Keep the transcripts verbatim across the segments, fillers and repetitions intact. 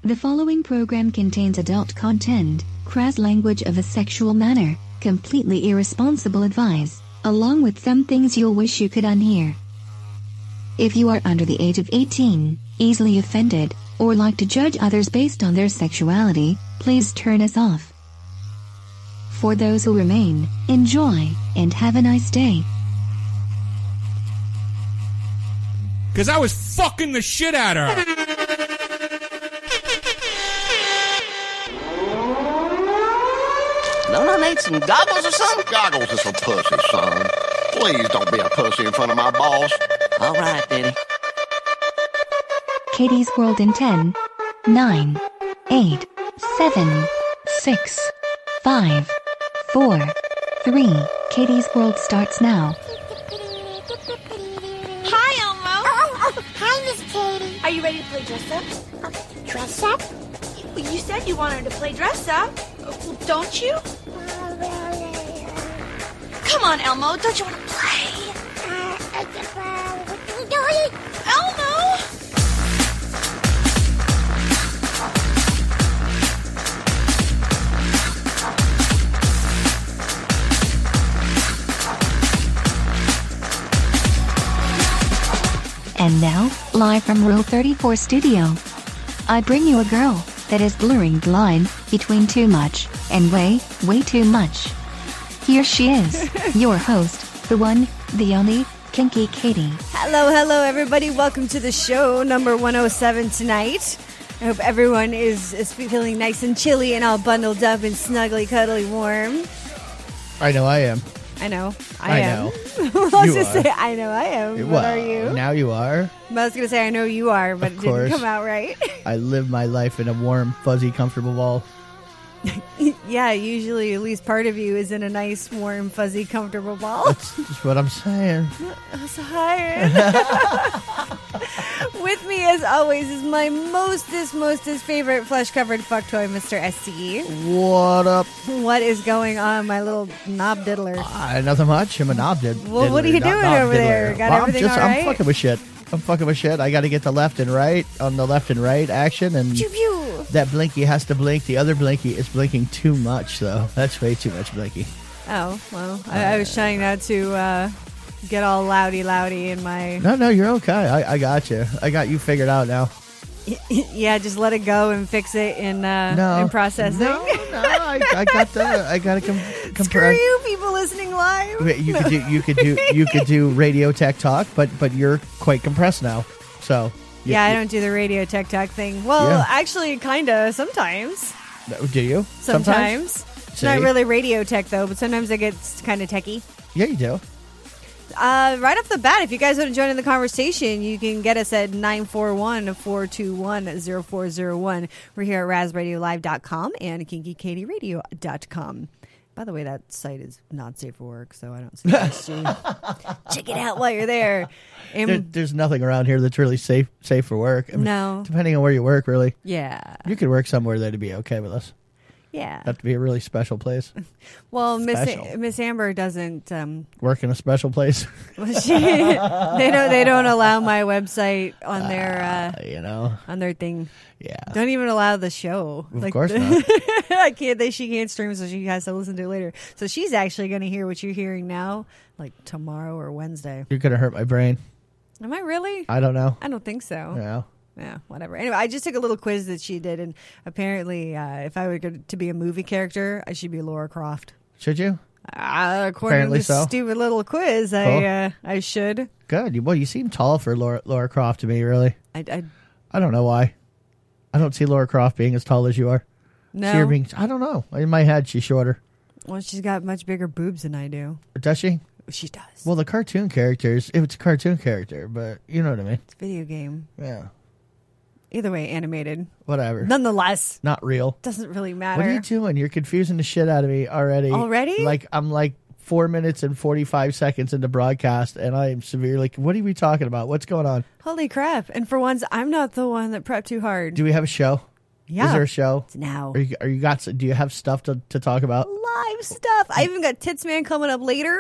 The following program contains adult content, crass language of a sexual manner, completely irresponsible advice, along with some things you'll wish you could unhear. If you are under the age of eighteen, easily offended, or like to judge others based on their sexuality, please turn us off. For those who remain, enjoy, and have a nice day. Because I was fucking the shit out of her. Don't I need some goggles or something? Goggles is for pussy, son. Please don't be a pussy in front of my boss. All right, Daddy. Katie's World in ten, nine, eight, seven, six, five, four, three. Katie's World starts now. Hi, Elmo. Oh, oh, hi, Miss Katie. Are you ready to play dress up? Uh, dress up? You, you said you wanted to play dress up. Well, don't you? Uh, well, uh, Come on, Elmo. Don't you want to play? uh, uh, uh, what are we doing? Elmo! And now, live from Rule thirty-four Studio, I bring you a girl that is blurring the line between too much and way, way too much. Here she is, your host, the one, the only, Kinky Katie. Hello, hello, everybody. Welcome to the show, number one oh seven tonight. I hope everyone is, is feeling nice and chilly and all bundled up and snuggly, cuddly, warm. I know I am. I know. I, I am. know. I'll You just are. say, I know I am. Well, What are you? Now you are. I was going to say, I know you are, but Of it didn't course. come out right. I live my life in a warm, fuzzy, comfortable ball. Yeah, usually at least part of you is in a nice, warm, fuzzy, comfortable ball. That's just what I'm saying. Hi. With me, as always, is my mostest, mostest favorite flesh-covered fuck toy, Mister S C E. What up? What is going on, my little knob diddler? Uh, nothing much. I'm a knob did. Well, what are diddler, you not doing knob over there? diddler. Got Well, everything I'm just, all right? I'm fucking with shit. I'm fucking with shit. I got to get the left and right on the left and right action, and Pew pew. that blinky has to blink. The other blinky is blinking too much, though. That's way too much blinky. Oh, well, I, I was trying not to uh, get all loudy loudy in my... No, no, you're okay. I, I got you. I got you figured out now. Yeah, just let it go and fix it in, uh, No, in processing. No, no, I, I got the. I got to com- Screw compress. you, people listening live. Wait, You could do you could do you could do radio tech talk, but but you're quite compressed now. So you- Yeah, I you- don't do the radio tech talk thing. Well, Yeah. actually, kind of sometimes. do you Sometimes. It's not See? really radio tech, though, but sometimes it gets kind of techie. Yeah, you do. Uh, right off the bat, if you guys want to join in the conversation, you can get us at nine four one, four two one, zero four zero one. We're here at raz radio live dot com and kinky katie radio dot com. By the way, that site is not safe for work, so I don't suggest you check it out while you're there. And- There, there's nothing around here that's really safe safe for work. I mean, No. depending on where you work, really. yeah. You could work somewhere that'd be okay with us. Yeah. Have to be a really special place. Well, Miss Special. Miss Amber doesn't. Um, Work in a special place. well, she, they don't. They don't allow my website on their uh, you know. on their thing. Yeah. Don't even allow the show. Of course not. I can't. They, she can't stream, so she has to listen to it later. So she's actually going to hear what you're hearing now, like tomorrow or Wednesday. You're gonna hurt my brain. Am I really? I don't know. I don't think so. Yeah. Yeah, whatever. Anyway, I just took a little quiz that she did, and apparently, uh, if I were go- to be a movie character, I should be Laura Croft. Should you? Uh, according Apparently to this so. stupid little quiz, Cool. I uh, I should. Good. You, well, you seem tall for Laura, Laura Croft to me, really. I, I I don't know why. I don't see Laura Croft being as tall as you are. no. See her being, I don't know. In my head, she's shorter. Well, she's got much bigger boobs than I do. Does she? She does. Well, the cartoon characters, if it's a cartoon character, but you know what I mean. It's a video game. Yeah. Either way, animated. Whatever. Nonetheless, Not real. doesn't really matter. What are you doing? You're confusing the shit out of me already. Already? Like, I'm like four minutes and forty-five seconds into broadcast, and I am severely, what are we talking about? What's going on? Holy crap. And for once, I'm not the one that prepped too hard. Do we have a show? yeah. Is there a show? It's now. Are you, are you got, do you have stuff to, to talk about? Live stuff. I even got Tits Man coming up later.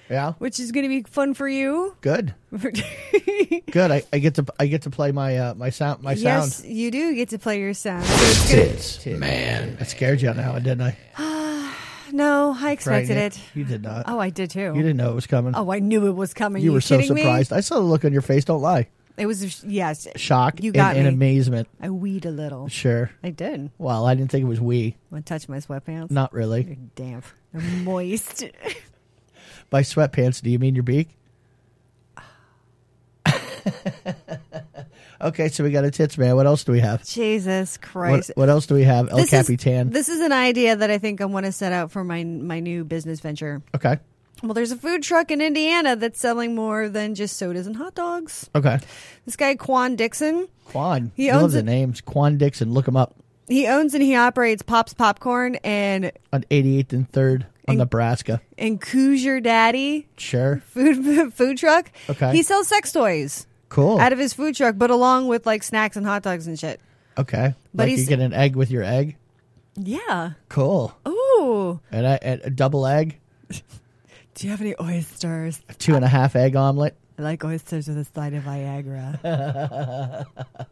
Yeah. which is going to be fun for you. Good. Good. I, I get to I get to play my uh, my sound my Yes, sound. you do get to play your sound. So it's gonna- Tits, man. I scared you on that one, didn't I? no, I expected Frightened it. you? You did not. Oh, I did too. You didn't know it was coming. Oh, I knew it was coming. you you were so kidding me? surprised. I saw the look on your face. Don't lie. It was yes. Shock You got and, and me. amazement. I weed a little. Sure. I did. Well, I didn't think it was we. Want to touch my sweatpants? Not really. They're damp. They're moist. By sweatpants, do you mean your beak? Okay, so we got a tits man. What else do we have? Jesus What, Christ. what else do we have? El This is- Capitan. This is an idea that I think I want to set out for my my new business venture. Okay. Well, there's a food truck in Indiana that's selling more than just sodas and hot dogs. Okay. This guy, Quan Dixon, Quan. He I love owns the it- names. Quan Dixon. Look him up. he owns and he operates Pop's Popcorn and On eighty-eighth and third on And- Nebraska. and Coosier Daddy Sure. food food truck. Okay. He sells sex toys Cool. out of his food truck, but along with like snacks and hot dogs and shit. Okay. But like he's- you get an egg with your egg. Yeah. Cool. Ooh. And a, and a double egg. Do you have any oysters? A two and a half egg omelet. I like oysters with a side of Viagra.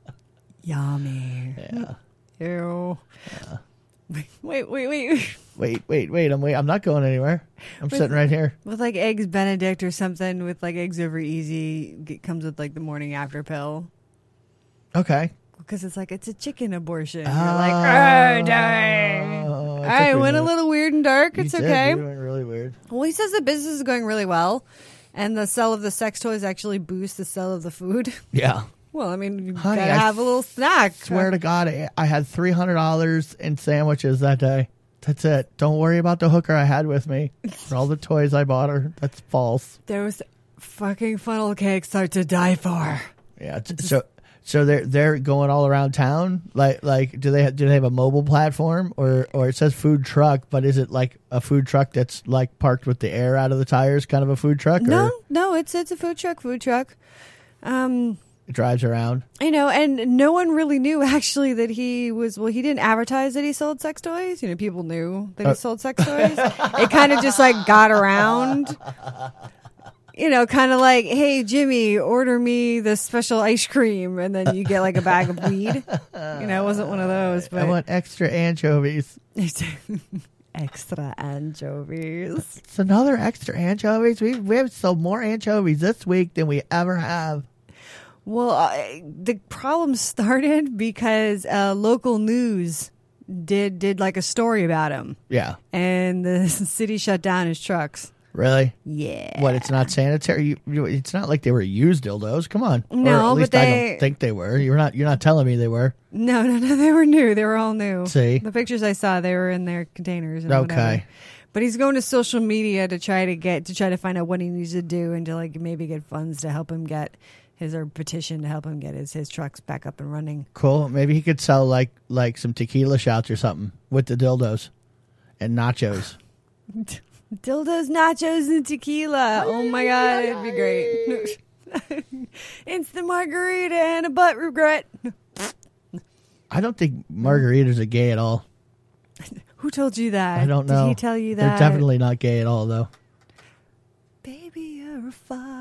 Yummy. Yeah. Ew. Wait, wait, wait. Wait, wait, wait. I'm wait. I'm not going anywhere. I'm With- sitting right here. With like eggs Benedict or something with like eggs over easy. It comes with like the morning after pill. Okay. Because it's like, it's a chicken abortion. Oh, You're like, oh, dang. Oh, All I right, took went it- a little weird and dark. You It's did. okay. You went really weird. Well, he says the business is going really well. And the sale of the sex toys actually boosts the sale of the food. Yeah. Well, I mean, you Honey, gotta I have a little snack. Swear to God, I I had three hundred dollars in sandwiches that day. That's it. Don't worry about the hooker I had with me. For all the toys I bought her. That's false. Those fucking funnel cakes are to die for. Yeah. t- So so they're they're going all around town. Like like do they ha- do they have a mobile platform or or it says food truck, but is it like a food truck that's like parked with the air out of the tires, kind of a food truck? Or No, no, it's it's a food truck, food truck. Um, it drives around. you know, and no one really knew actually that he was. Well, he didn't advertise that he sold sex toys. You know, people knew that he Uh. sold sex toys. It kind of just like got around. You know, kind of like, hey, Jimmy, order me the special ice cream, and then you get like a bag of weed. You know, it wasn't one of those, I but want extra anchovies. extra anchovies. It's another extra anchovies. We we have sold more anchovies this week than we ever have. Well, uh, the problem started because uh, local news did did like a story about him, Yeah. and the city shut down his trucks. Really? Yeah. What? It's not sanitary. You, you, it's not like they were used dildos. Come on. No, or at least but I they- don't think they were. You're not. You're not telling me they were. No, no, no. They were new. They were all new. See? The pictures I saw, they were in their containers. And Okay. whatever. But he's going to social media to try to get to try to find out what he needs to do and to like maybe get funds to help him get his or petition to help him get his his trucks back up and running. Cool. Maybe he could sell like like some tequila shots or something with the dildos and nachos. Dildos, nachos, and tequila. Oh my god, it'd be great. Instant margarita and a butt regret. I don't think margaritas are gay at all. Who told you that? I don't know. Did he tell you that? They're definitely not gay at all, though. Baby, you're a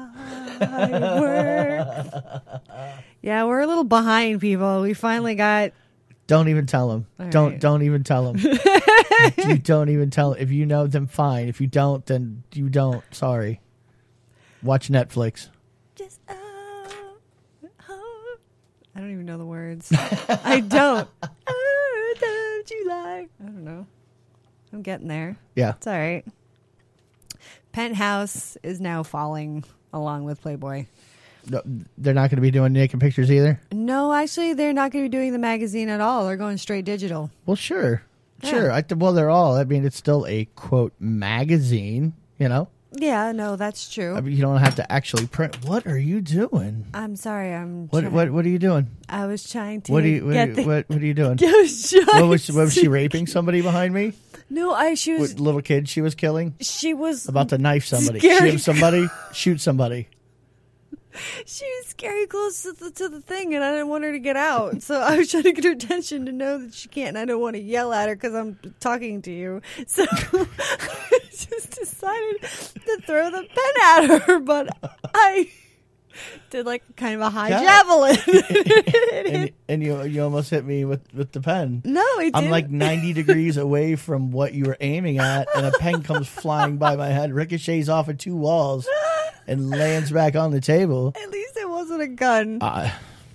firework. Yeah, we're a little behind, people. We finally got. Don't even tell them. All don't right. don't even tell them. You don't even tell. If you know them, fine. If you don't, then you don't. Sorry. Watch Netflix. Just. Oh, oh. I don't even know the words. I don't. Oh, don't you lie? I don't know. I'm getting there. Yeah. It's all right. Penthouse is now falling along with Playboy. No, they're not going to be doing naked pictures either. No, actually, they're not going to be doing the magazine at all. They're going straight digital. Well, sure, Yeah. sure. I, th- well, they're all. I mean, it's still a quote magazine. You know, Yeah, no, that's true. I mean, you don't have to actually print. What are you doing? I'm sorry. I'm. What trying- what what are you doing? I was trying to What are you what, get are the. you- what, what are you doing? I was trying What was, what was she to- raping somebody behind me? No, I. She was. What little kid she was killing? She was About to knife somebody, Scary. shoot somebody, shoot somebody. She was scary close to the, to the thing, and I didn't want her to get out. So I was trying to get her attention to know that she can't. And I don't want to yell at her because I'm talking to you. So just decided to throw the pen at her, but I did like kind of a high Yeah. javelin. and, and you you almost hit me with, with the pen. No, it I'm didn't. like ninety degrees away from what you were aiming at, and a pen comes flying by my head, ricochets off of two walls, and lands back on the table. At least it wasn't a gun. I,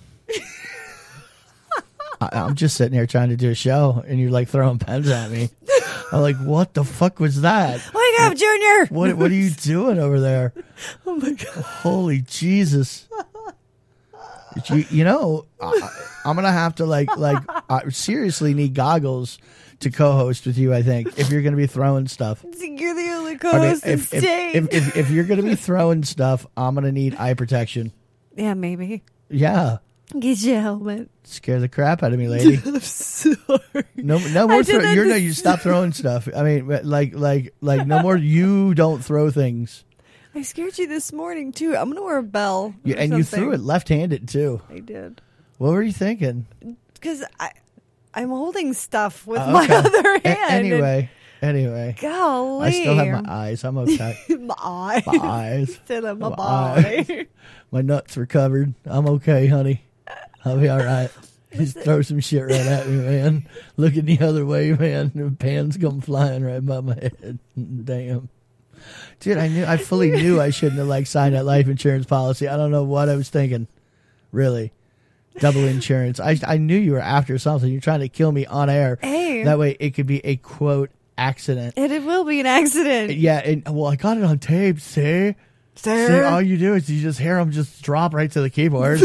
I, I'm just sitting here trying to do a show, and you're like throwing pens at me. I'm like, what the fuck was that? Wake up, Junior! What What are you doing over there? Oh my god! Holy Jesus! You, you know, I, I'm gonna have to like like I seriously need goggles to co-host with you. I think if you're gonna be throwing stuff. You're the only I mean, co-host in if, if, state. if, if, if you're gonna be throwing stuff, I'm gonna need eye protection. Yeah, maybe. Yeah. Get your helmet. Scare the crap out of me, lady. I'm sorry. No, no I more. didn't Throw, you're no. understand. You stop throwing stuff. I mean, like, like, like, no more. You don't throw things. I scared you this morning too. I'm gonna wear a bell. You, or and you something. threw it left-handed too. I did. What were you thinking? Because I, I'm holding stuff with Uh, my okay. other A- hand. anyway, anyway. Golly. I still have my eyes. I'm okay. my eyes. My eyes. Still have my, My body. My nuts recovered. I'm okay, honey. I'll be all right. Just throw some shit right at me, man. Looking the other way, man. The pans come flying right by my head. Damn. Dude, I knew I fully knew I shouldn't have like signed that life insurance policy. I don't know what I was thinking. Really. Double insurance. I I knew you were after something. You're trying to kill me on air. Hey. That way it could be a quote accident. And it will be an accident. Yeah, and well, I got it on tape, see? Sir. See, all you do is you just hear him just drop right to the keyboard.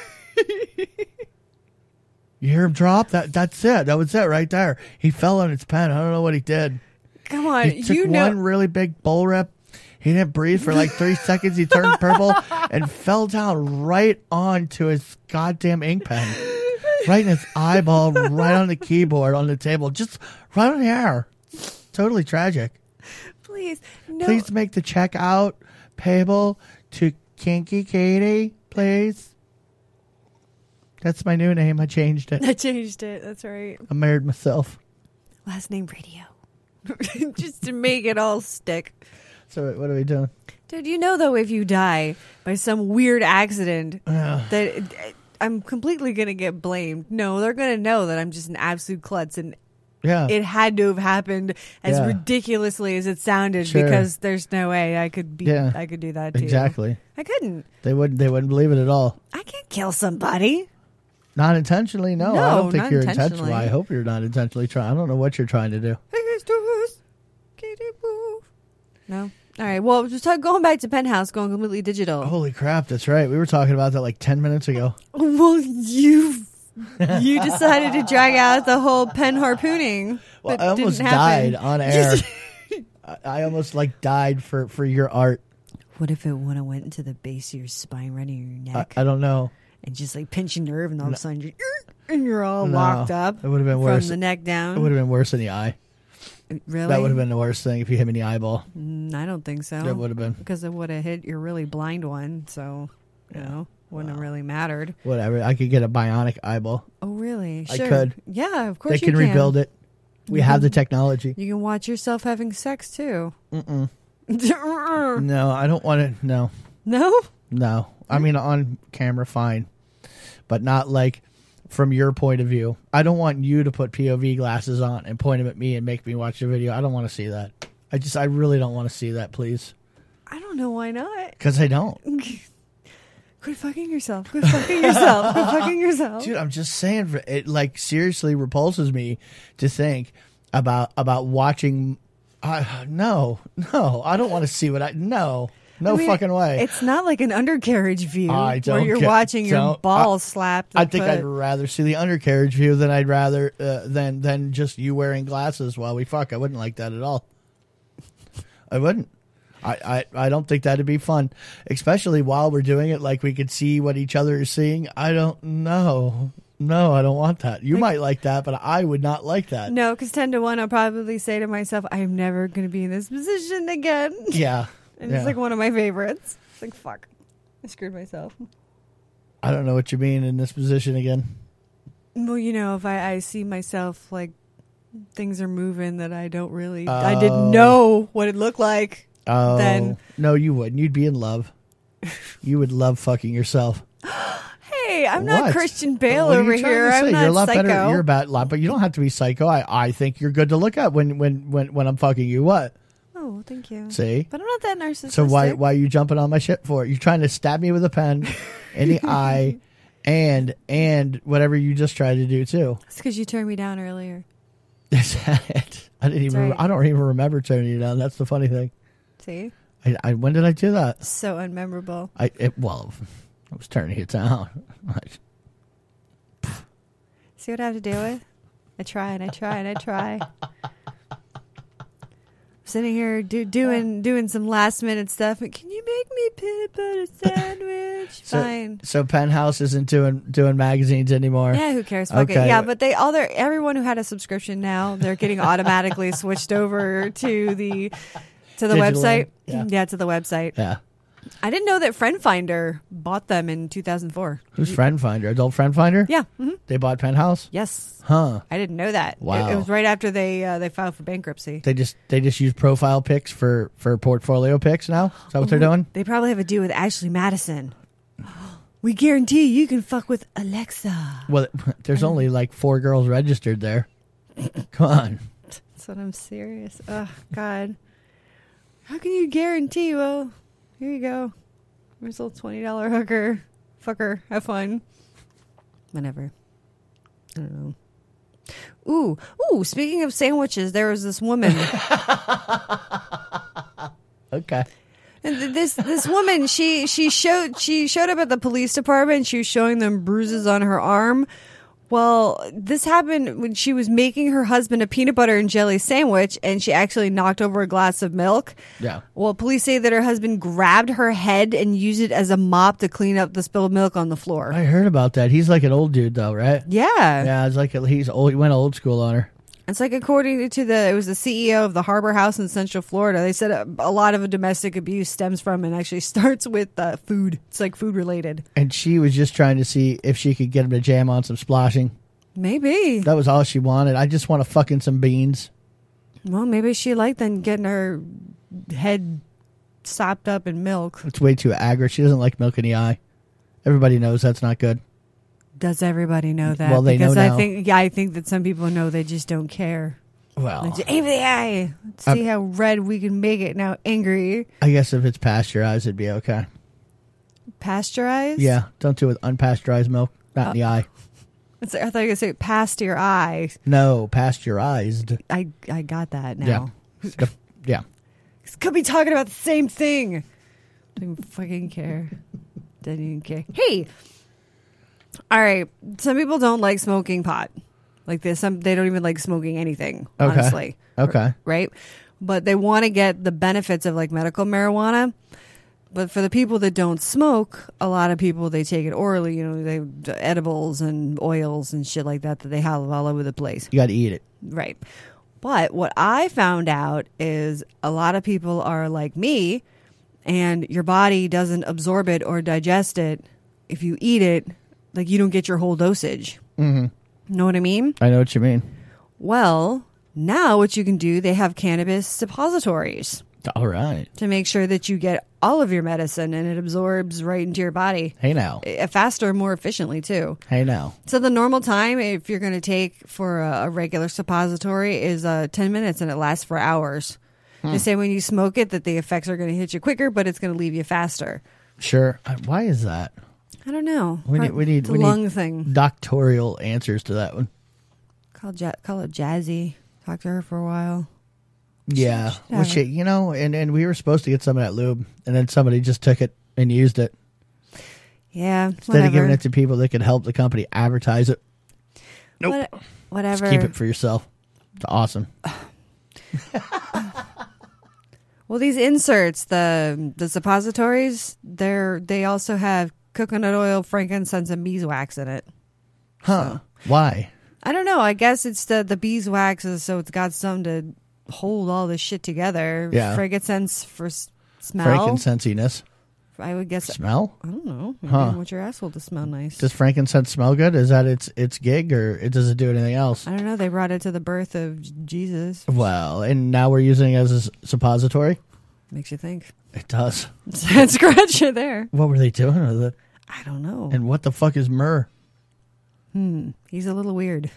You hear him drop? That That's it. That was it right there. He fell on his pen. I don't know what he did. Come on. He took You know. one really big bull rip. He didn't breathe for like three seconds. He turned purple and fell down right onto his goddamn ink pen. Right in his eyeball, right on the keyboard, on the table. Just right on the air. Totally tragic. Please. No. Please make the check out payable to Kinky Katie, please. That's my new name. I changed it. I changed it. That's right. I married myself. Last name Radio. Just to make it all stick. So what are we doing? Dude, you know, though, if you die by some weird accident, Yeah. that it, I'm completely going to get blamed. No, they're going to know that I'm just an absolute klutz, and Yeah. it had to have happened as Yeah. ridiculously as it sounded, Sure. because there's no way I could be. Yeah. I could do that too. Exactly. I couldn't. They wouldn't. They wouldn't believe it at all. I can't kill somebody. Not intentionally. No, No, I don't think not you're intentionally. intentional. I hope you're not intentionally trying. I don't know what you're trying to do. No. All right. Well, just talk, going back to Penthouse, going completely digital. Holy crap! That's right. We were talking about that like ten minutes ago. Well, you you decided to drag out the whole pen harpooning. Well, that I almost didn't happen. died on air. I, I almost like died for for your art. What if it would have went into the base of your spine, right in your I, neck, I don't know. and just like pinch your nerve, and all of a sudden you're and you're all No, locked up. it would've been from worse. the neck It down. would have been worse in the eye. Really? That would have been the worst thing if you hit me in the eyeball. Mm, I don't think so. That would have been. because it would have hit your really blind one. So you know, wouldn't have really mattered. Whatever. I could get a bionic eyeball. Oh, really? I Sure. could. Yeah, of course They you can rebuild it. We You have can- the technology. You can watch yourself having sex too. Mm-mm. no? No, I don't want to. No, no. I mean, on camera, fine, but not like from your point of view. I don't want you to put P O V glasses on and point them at me and make me watch the video. I don't want to see that. I just, I really don't want to see that, please, I don't know why not. because I don't. Quit fucking yourself. Quit fucking yourself. Quit fucking yourself. Dude, I'm just saying, it like seriously repulses me to think about about watching. Uh, no, no, I don't want to see what I. No, no I mean, fucking way. It's not like an undercarriage view I where don't you're get- watching your don't- balls slapped. I and think put- I'd rather see the undercarriage view than I'd rather uh, than than just you wearing glasses while we fuck. I wouldn't like that at all. I wouldn't. I, I, I don't think that'd be fun, especially while we're doing it. Like we could see what each other is seeing. I don't know. No, I don't want that. You might like that, but I would not like that. No, because ten to one, I'll probably say to myself, I'm never going to be in this position again. Yeah, And yeah. it's like one of my favorites. It's like, fuck. I screwed myself. I don't know what you mean in this position again. Well, you know, if I, I see myself like things are moving that I don't really, oh. I didn't know what it looked like. Oh, then. No, you wouldn't. You'd be in love. You would love fucking yourself. Hey, I'm what? not Christian Bale what over here. I'm not you're a lot psycho. better. You're about lot, but you don't have to be psycho. I, I think you're good to look at when, when, when, when I'm fucking you. What? Oh, well, thank you. See? But I'm not that narcissistic. So why why are you jumping on my shit for? You're trying to stab me with a pen in the eye, and and whatever you just tried to do too. It's because you turned me down earlier. Is that it? I didn't even. right. I don't even remember turning you down. That's the funny thing. See? I, I when did I do that? So unmemorable. I it, well, I was turning it down. See what I have to deal with? I try and I try and I try. Sitting here do, doing doing some last minute stuff. Can you make me a peanut butter sandwich? so, Fine. So Penthouse isn't doing doing magazines anymore. Yeah, who cares? Fuck okay. it. Yeah, but they all their everyone who had a subscription now, they're getting automatically switched over to the to the Digital, website. yeah. yeah, to the website. Yeah. I didn't know that Friend Finder bought them in two thousand four. Who's Friend Finder? Adult Friend Finder? Yeah. Mm-hmm. They bought Penthouse? Yes. Huh. I didn't know that. Wow. It, it was right after they uh, they filed for bankruptcy. They just they just use profile pics for, for portfolio pics now? Is that what they're doing? They probably have a deal with Ashley Madison. We guarantee you can fuck with Alexa. Well, there's only like four girls registered there. Come on. That's what I'm serious. Oh, God. How can you guarantee? Well, here you go. Here's a little twenty dollar hooker. Fucker. Have fun. Whenever. I don't know. Ooh. Ooh, speaking of sandwiches, there was this woman. Okay. And th- this this woman, she she showed she showed up at the police department. She was showing them bruises on her arm. Well, this happened when she was making her husband a peanut butter and jelly sandwich, and she actually knocked over a glass of milk. Yeah. Well, police say that her husband grabbed her head and used it as a mop to clean up the spilled milk on the floor. I heard about that. He's like an old dude, though, right? Yeah. Yeah, it's like a, he's old. He went old school on her. It's like according to the, it was the C E O of the Harbor House in Central Florida. They said a, a lot of domestic abuse stems from and actually starts with uh, food. It's like food related. And she was just trying to see if she could get him to jam on some splashing. Maybe. That was all she wanted. I just want to fucking some beans. Well, maybe she liked then getting her head sopped up in milk. It's way too aggro. She doesn't like milk in the eye. Everybody knows that's not good. Does everybody know that? Well, they because know I now. think yeah, I think that some people know they just don't care. Well, Like, just aim for the eye. Let's see how red we can make it now. Angry. I guess if it's pasteurized, it'd be okay. Pasteurized? Yeah, don't do it with unpasteurized milk. Not in the eye. It's, I thought you were going to say past your eye. No, pasteurized. I I got that now. Yeah. The- yeah. Could be talking about the same thing. Don't even fucking care. Doesn't even care. Hey. All right. Some people don't like smoking pot. Like this. Some they don't even like smoking anything, Okay. honestly. Okay. Right? But they want to get the benefits of like medical marijuana. But for the people that don't smoke, a lot of people, they take it orally. You know, they edibles and oils and shit like that that they have all over the place. You got to eat it. Right. But what I found out is a lot of people are like me, and your body doesn't absorb it or digest it. If you eat it, like you don't get your whole dosage. Mm-hmm. Know what I mean? I know what you mean. Well, now what you can do, they have cannabis suppositories All right. to make sure that you get all of your medicine and it absorbs right into your body. Hey now. Uh, Faster, more efficiently, too. Hey now. So the normal time, if you're going to take for a, a regular suppository, is uh, ten minutes, and it lasts for hours. Hmm. They say when you smoke it that the effects are going to hit you quicker, but it's going to leave you faster. Sure. Uh, Why is that? I don't know. We need we need it's a we lung need thing. doctorial answers to that one. Call, ja- call it Jazzy. Talk to her for a while. Yeah. Should Well, have shit, you know, and, and we were supposed to get some of that lube, and then somebody just took it and used it. Yeah, Instead whatever. of giving it to people that could help the company advertise it. Nope. What, whatever. Just keep it for yourself. It's awesome. Well, these inserts, the the suppositories, they're they also have coconut oil, frankincense, and beeswax in it. Huh. Why? I don't know. I guess it's the the beeswax, is so it's got some to hold all this shit together. Yeah. Frankincense for s- smell. Frankincensiness. I would guess. Smell? I don't know. Maybe Huh. I want your asshole to smell nice. Does frankincense smell good? Is that its its gig, or it does it do anything else? I don't know. They brought it to the birth of J- Jesus. Well, and now we're using it as a s- suppository. Makes you think. It does. Scratch it there. What were they doing with it? I don't know. And what the fuck is myrrh? Hmm. He's a little weird.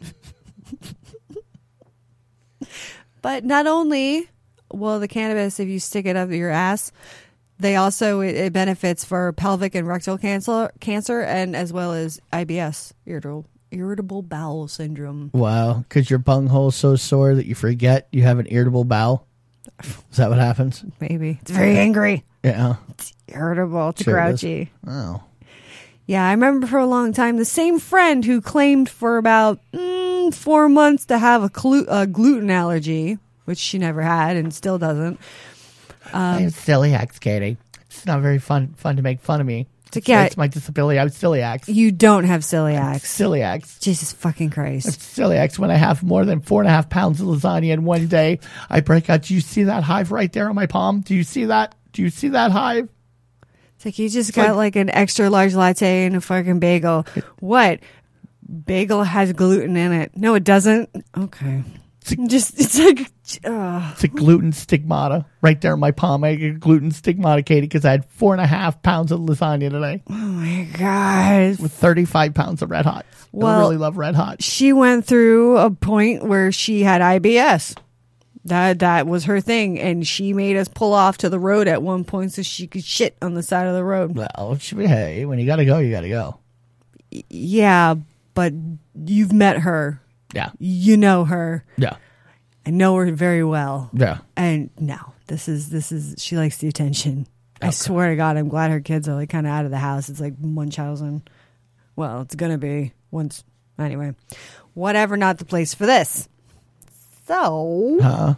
But not only will the cannabis, if you stick it up your ass, they also it, it benefits for pelvic and rectal cancer, cancer, and as well as I B S, irritable irritable bowel syndrome. Wow, because your bunghole's so sore that you forget you have an irritable bowel. Is that what happens? Maybe it's very angry. Yeah. It's irritable. It's Sure it is. grouchy. Oh. Yeah, I remember for a long time the same friend who claimed for about mm, four months to have a, clu- a gluten allergy, which she never had and still doesn't. I'm celiac, Katie. It's not very fun fun to make fun of me. To It's, get- it's my disability. I'm celiac. You don't have celiacs. Celiac. Jesus fucking Christ. Celiac. When I have more than four and a half pounds of lasagna in one day, I break out. Do you see that hive right there on my palm? Do you see that? Do you see that hive? It's like you just got like, like an extra large latte and a fucking bagel. What? Bagel has gluten in it. No, it doesn't. Okay. It's a, Just, it's like, uh, it's a gluten stigmata right there on my palm. I get gluten stigmata, Katie, because I had four and a half pounds of lasagna today oh my God. with thirty-five pounds of Red Hot. Well, I really love Red Hot. She went through a point where she had I B S. That that was her thing, and she made us pull off to the road at one point so she could shit on the side of the road. Well, it should be, hey, when you got to go, you got to go. Yeah, but you've met her. Yeah. You know her. Yeah. I know her very well. Yeah. And no, this is this is she likes the attention. I Okay. swear to God, I'm glad her kids are like kind of out of the house. It's like Munchausen. Well, it's gonna be once anyway. Whatever, not the place for this. So, Huh?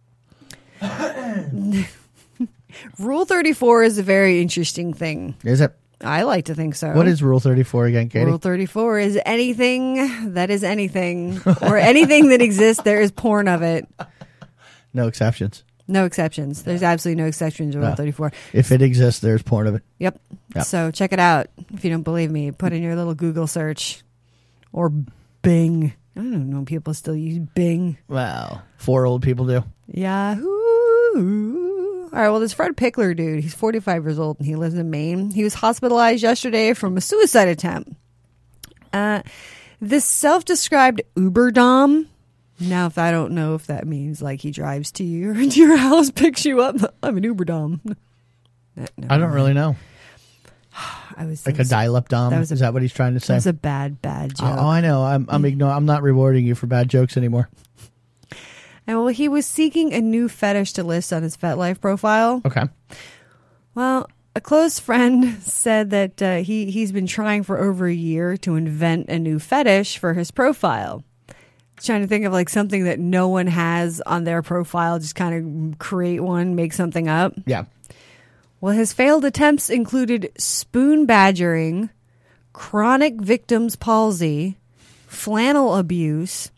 Rule thirty-four is a very interesting thing. Is it? I like to think so. What is Rule thirty-four again, Katie? Rule thirty-four is anything that is anything or anything that exists, there is porn of it. No exceptions. No exceptions. There's absolutely no exceptions to Rule No. thirty-four. If it exists, there's porn of it. Yep. Yep. So check it out. If you don't believe me, put in your little Google search or Bing. I don't know. People still use Bing. Well, four old people do. Yahoo. All right. Well, this Fred Pickler dude, he's forty-five years old and he lives in Maine. He was hospitalized yesterday from a suicide attempt. Uh, this self-described Uber Dom. Now, if I don't know if that means like he drives to you or to your house, picks you up. I'm an Uber Dom. No, I don't really know. I was Like a dial-up dom. that was a- Is that what he's trying to say? That was a bad, bad joke. Oh, I know. I'm I'm ignoring. I'm not rewarding you for bad jokes anymore. And well, he was seeking a new fetish to list on his FetLife profile. Okay. Well, a close friend said that uh, he he's been trying for over a year to invent a new fetish for his profile. He's trying to think of like something that no one has on their profile. Just kind of create one, make something up. Yeah. Well, his failed attempts included spoon badgering, chronic victim's palsy, flannel abuse,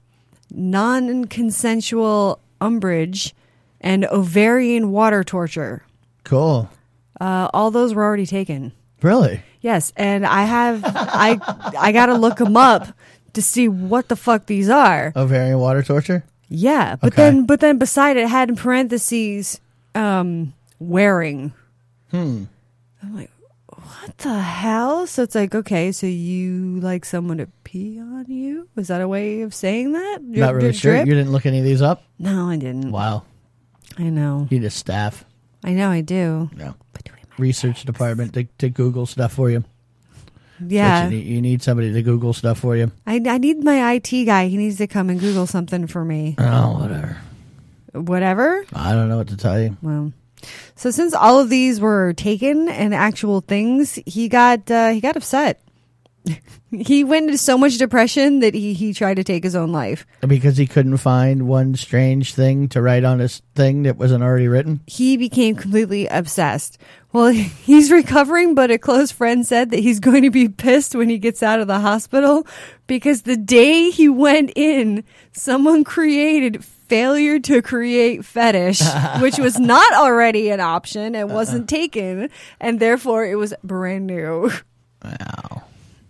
non-consensual umbrage, and ovarian water torture. Cool. Uh, all those were already taken. Really? Yes, and I have I I got to look them up to see what the fuck these are. Ovarian water torture? Yeah, but Okay. then but then beside it had in parentheses um, wearing. Hmm. I'm like, what the hell? So it's like, okay, so you like someone to pee on you? Is that a way of saying that? Drip, Not really drip, sure. drip? You didn't look any of these up? No, I didn't. Wow. I know. You just staff. I know I do. No. Research department to, to Google stuff for you. Yeah. But you, need, you need somebody to Google stuff for you. I, I need my I T guy. He needs to come and Google something for me. Oh, whatever. Whatever? I don't know what to tell you. Well, so since all of these were taken and actual things, he got uh, he got upset. He went into so much depression that he, he tried to take his own life. Because he couldn't find one strange thing to write on his thing that wasn't already written? He became completely obsessed. Well, he's recovering, but a close friend said that he's going to be pissed when he gets out of the hospital because the day he went in, someone created failure to create fetish, which was not already an option and wasn't taken, and therefore it was brand new. Wow.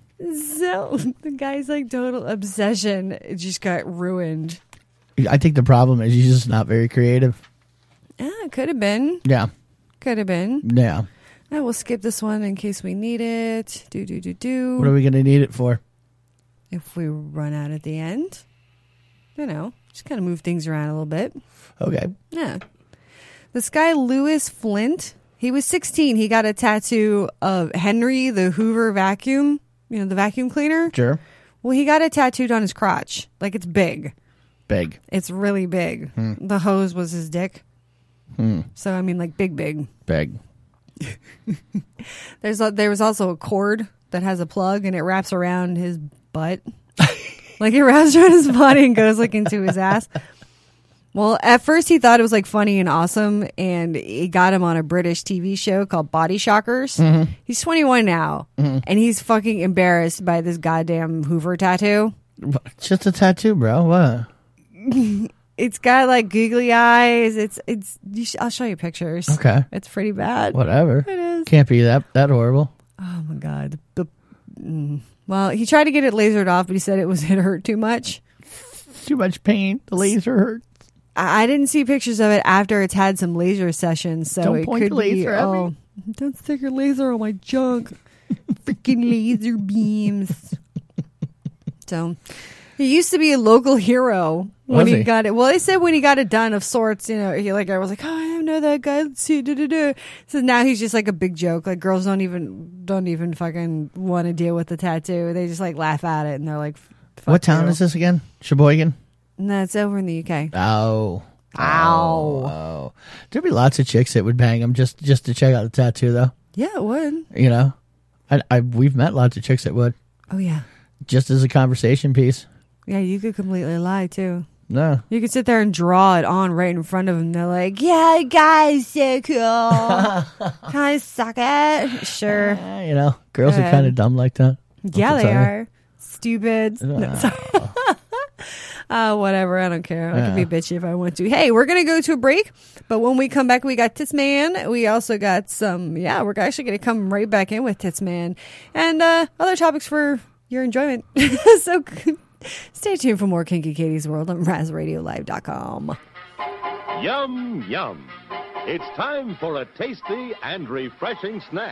So the guy's like total obsession, it just got ruined. I think the problem is he's just not very creative. Yeah, could have been. Yeah. Could have been. Yeah. I will skip this one in case we need it. Do, do, do, do. What are we going to need it for? If we run out at the end. You know, just kind of move things around a little bit. Okay. Yeah. This guy, Lewis Flint, he was sixteen. He got a tattoo of Henry the Hoover vacuum, you know, the vacuum cleaner. Sure. Well, he got it tattooed on his crotch. Like, it's big. Big. It's really big. Hmm. The hose was his dick. Hmm. So, I mean, like, big, big. Big. There's a, there was also a cord that has a plug, and it wraps around his butt. Like, it wraps around his body and goes, like, into his ass. Well, at first he thought it was, like, funny and awesome, and it got him on a British T V show called Body Shockers. Mm-hmm. He's twenty-one now, mm-hmm. and he's fucking embarrassed by this goddamn Hoover tattoo. It's just a tattoo, bro. What? It's got, like, googly eyes. It's, it's, you sh- I'll show you pictures. Okay. It's pretty bad. Whatever. It is. Can't be that that horrible. Oh, my God. The, mm. Well, he tried to get it lasered off, but he said it was it hurt too much. Too much pain. The laser hurts. I, I didn't see pictures of it after it's had some laser sessions, so Don't it point could the laser be. at Oh, me. don't stick your laser on my junk. Freaking laser beams. So, he used to be a local hero when Was he, he? got it. Well, they said when he got it done of sorts, you know, he like I was like, oh, I know that guy. Let's see, da da da. So now he's just like a big joke. Like girls don't even don't even fucking want to deal with the tattoo. They just like laugh at it and they're like, fuck What town you. is this again? Sheboygan? No, it's over in the U K. Oh. Ow. Oh. oh. There'd be lots of chicks that would bang him just, just to check out the tattoo, though. Yeah, it would. You know? I, I We've met lots of chicks that would. Oh, yeah. Just as a conversation piece. Yeah, you could completely lie, too. No. You could sit there and draw it on right in front of them. They're like, yeah, guys, so cool. Can I suck it? Sure. Uh, you know, girls Go are kind ahead. of dumb like that. Yeah, they Sorry. are. Stupid. No, sorry. Uh, whatever. I don't care. I can be bitchy if I want to. Hey, we're going to go to a break. But when we come back, we got Tits Man. We also got some, yeah, we're actually going to come right back in with Tits Man. And uh, other topics for your enjoyment. So stay tuned for more Kinky Katie's World on raz radio live dot com. Yum, yum. It's time for a tasty and refreshing snack.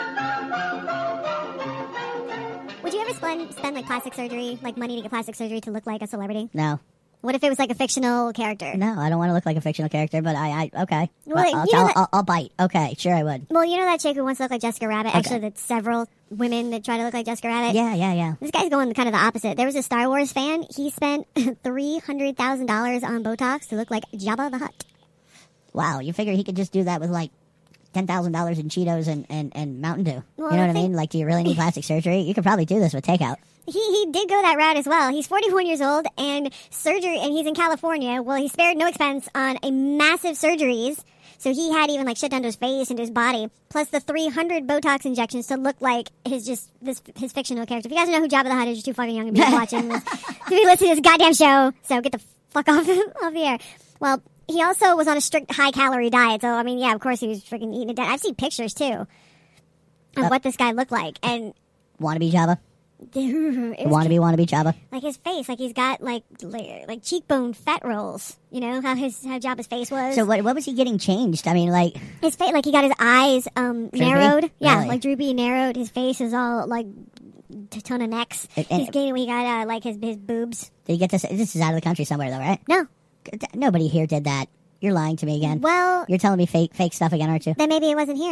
Would you ever spend, spend like plastic surgery, like money to get plastic surgery to look like a celebrity? No. What if it was like a fictional character? No, I don't want to look like a fictional character, but I, I okay. Well, I'll, you I'll, know I'll, that- I'll, I'll bite. Okay, sure I would. Well, you know that chick who wants to look like Jessica Rabbit? Okay. Actually, that's several women that try to look like Jessica Rabbit. Yeah, yeah, yeah. This guy's going kind of the opposite. There was a Star Wars fan. He spent three hundred thousand dollars on Botox to look like Jabba the Hutt. Wow, you figure he could just do that with like ten thousand dollars in Cheetos and, and, and Mountain Dew. Well, you know I what I think- mean? Like, do you really need plastic surgery? You could probably do this with takeout. He he did go that route as well. He's forty-one years old, and surgery, and he's in California. Well, he spared no expense on a massive surgeries. So he had even like shit done to his face and to his body, plus the three hundred Botox injections to look like his just this his fictional character. If you guys don't know who Jabba the Hutt is, you're too fucking young to be watching this, to be listening to this goddamn show. So get the fuck off off the air. Well, he also was on a strict high calorie diet. So I mean, yeah, of course he was freaking eating it down. I've seen pictures too of Uh, what this guy looked like, and Wannabe Jabba? it was Wannabe, wannabe Jabba? like his face, like he's got like like, like cheekbone fat rolls. You know how his how Jabba's face was. So what, what was he getting changed? I mean, like... his face, like he got his eyes um Droopy? narrowed. Yeah, Really? like droopy, narrowed. His face is all like a ton of necks. And- and- he's getting he got uh, like his his boobs. Did he get this? This is out of the country somewhere, though, right? No, Nobody here did that. You're lying to me again. well You're telling me fake fake stuff again, aren't you? then maybe it wasn't here.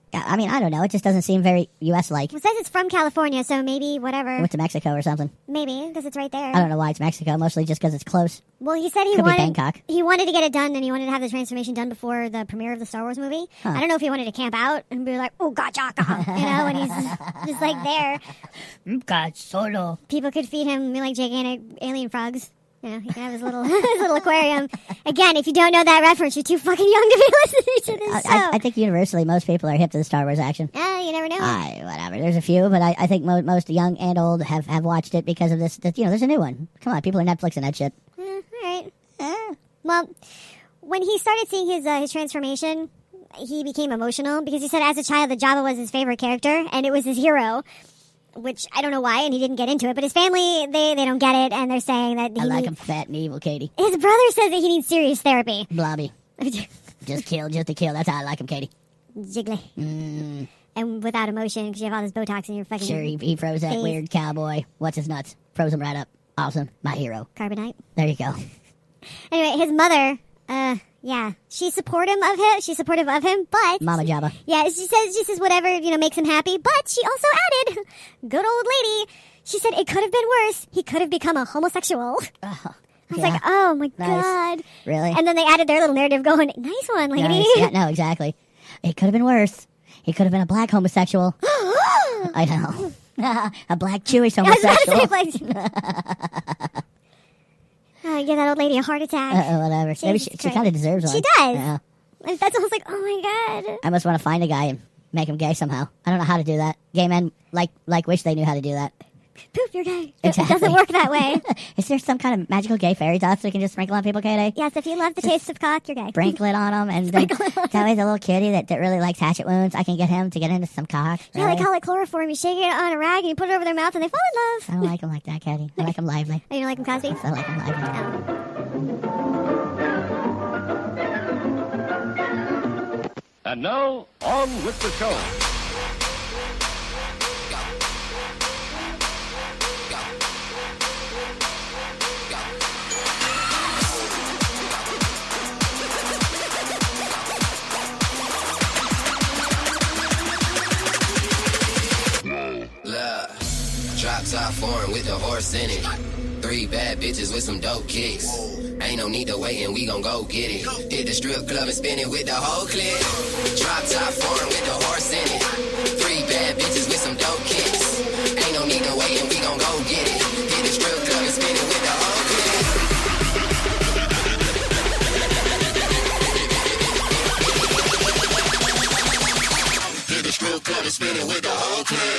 Yeah, I mean, I don't know. It just doesn't seem very U S like. It says it's from California, so maybe whatever. Went to Mexico or something. Maybe because it's right there. I don't know why it's Mexico. Mostly just because it's close. Well, he said he Could be wanted Bangkok. he wanted to get it done, and he wanted to have the transformation done before the premiere of the Star Wars movie. Huh. I don't know if he wanted to camp out and be like, "Oh, gotcha," you know, and he's just, just like there. God, solo. People could feed him like gigantic alien frogs. You know, he can have his little his little aquarium. Again, if you don't know that reference, you're too fucking young to be listening to this I, show. I, I think universally, most people are hip to the Star Wars action. Uh, you never know. I, whatever. There's a few, but I, I think mo- most young and old have, have watched it because of this, this. You know, there's a new one. Come on, people are Netflixing that shit. Uh, all right. Uh, well, when he started seeing his uh, his transformation, he became emotional because he said as a child that Jabba was his favorite character and it was his hero. Which I don't know why, and he didn't get into it. But his family, they, they don't get it, and they're saying that he I like needs, him fat and evil, Katie. His brother says that he needs serious therapy. Blobby. Just kill, just to kill. That's how I like him, Katie. Jiggly. Mm. And without emotion, because you have all this Botox in your fucking Sure, he, he froze that face. weird cowboy. What's his nuts? Froze him right up. Awesome. My hero. Carbonite. There you go. Anyway, his mother, uh, yeah, she's supportive of him. She's supportive of him, but Mama Jabba. yeah, she says she says whatever you know makes him happy. But she also added, good old lady. She said it could have been worse. He could have become a homosexual. Oh, I was yeah. like, oh my Nice. god, Really? And then they added their little narrative, going, nice one, lady. Nice. Yeah, no, exactly. It could have been worse. He could have been a black homosexual. I know. A black Jewish I was about to homosexual. say, like, uh, give that old lady a heart attack. Uh, whatever. Maybe she, Jesus she Christ. kind of deserves one. She does. Yeah. Like, that's almost like, oh my god. I must want to find a guy and make him gay somehow. I don't know how to do that. Gay men like like wish they knew how to do that. Poof, you're gay. Exactly. It doesn't work that way. Is there some kind of magical gay fairy dust we can just sprinkle on people, Katie? Yes, if you love the taste of cock, you're gay. Sprinkle it on them, and then that way the little kitty that, that really likes hatchet wounds, I can get him to get into some cock. Yeah, really. they call it chloroform. You shake it on a rag and you put it over their mouth and they fall in love. I don't like him like that, Katie. I like him lively. Oh, you don't like him, Cosby? I like him lively. And now, on with the show. Look, drop top foreign with the horse in it. Three bad bitches with some dope kicks. Ain't no need to wait and we gon' go get it. Hit the strip club and spin it with the whole clip. Drop top foreign with the horse in it. Three bad bitches with some dope kicks. Ain't no need to wait and we gon' go get it. Hit the strip club and spin it with the whole clip. Hit the strip club and spin it with the whole clip.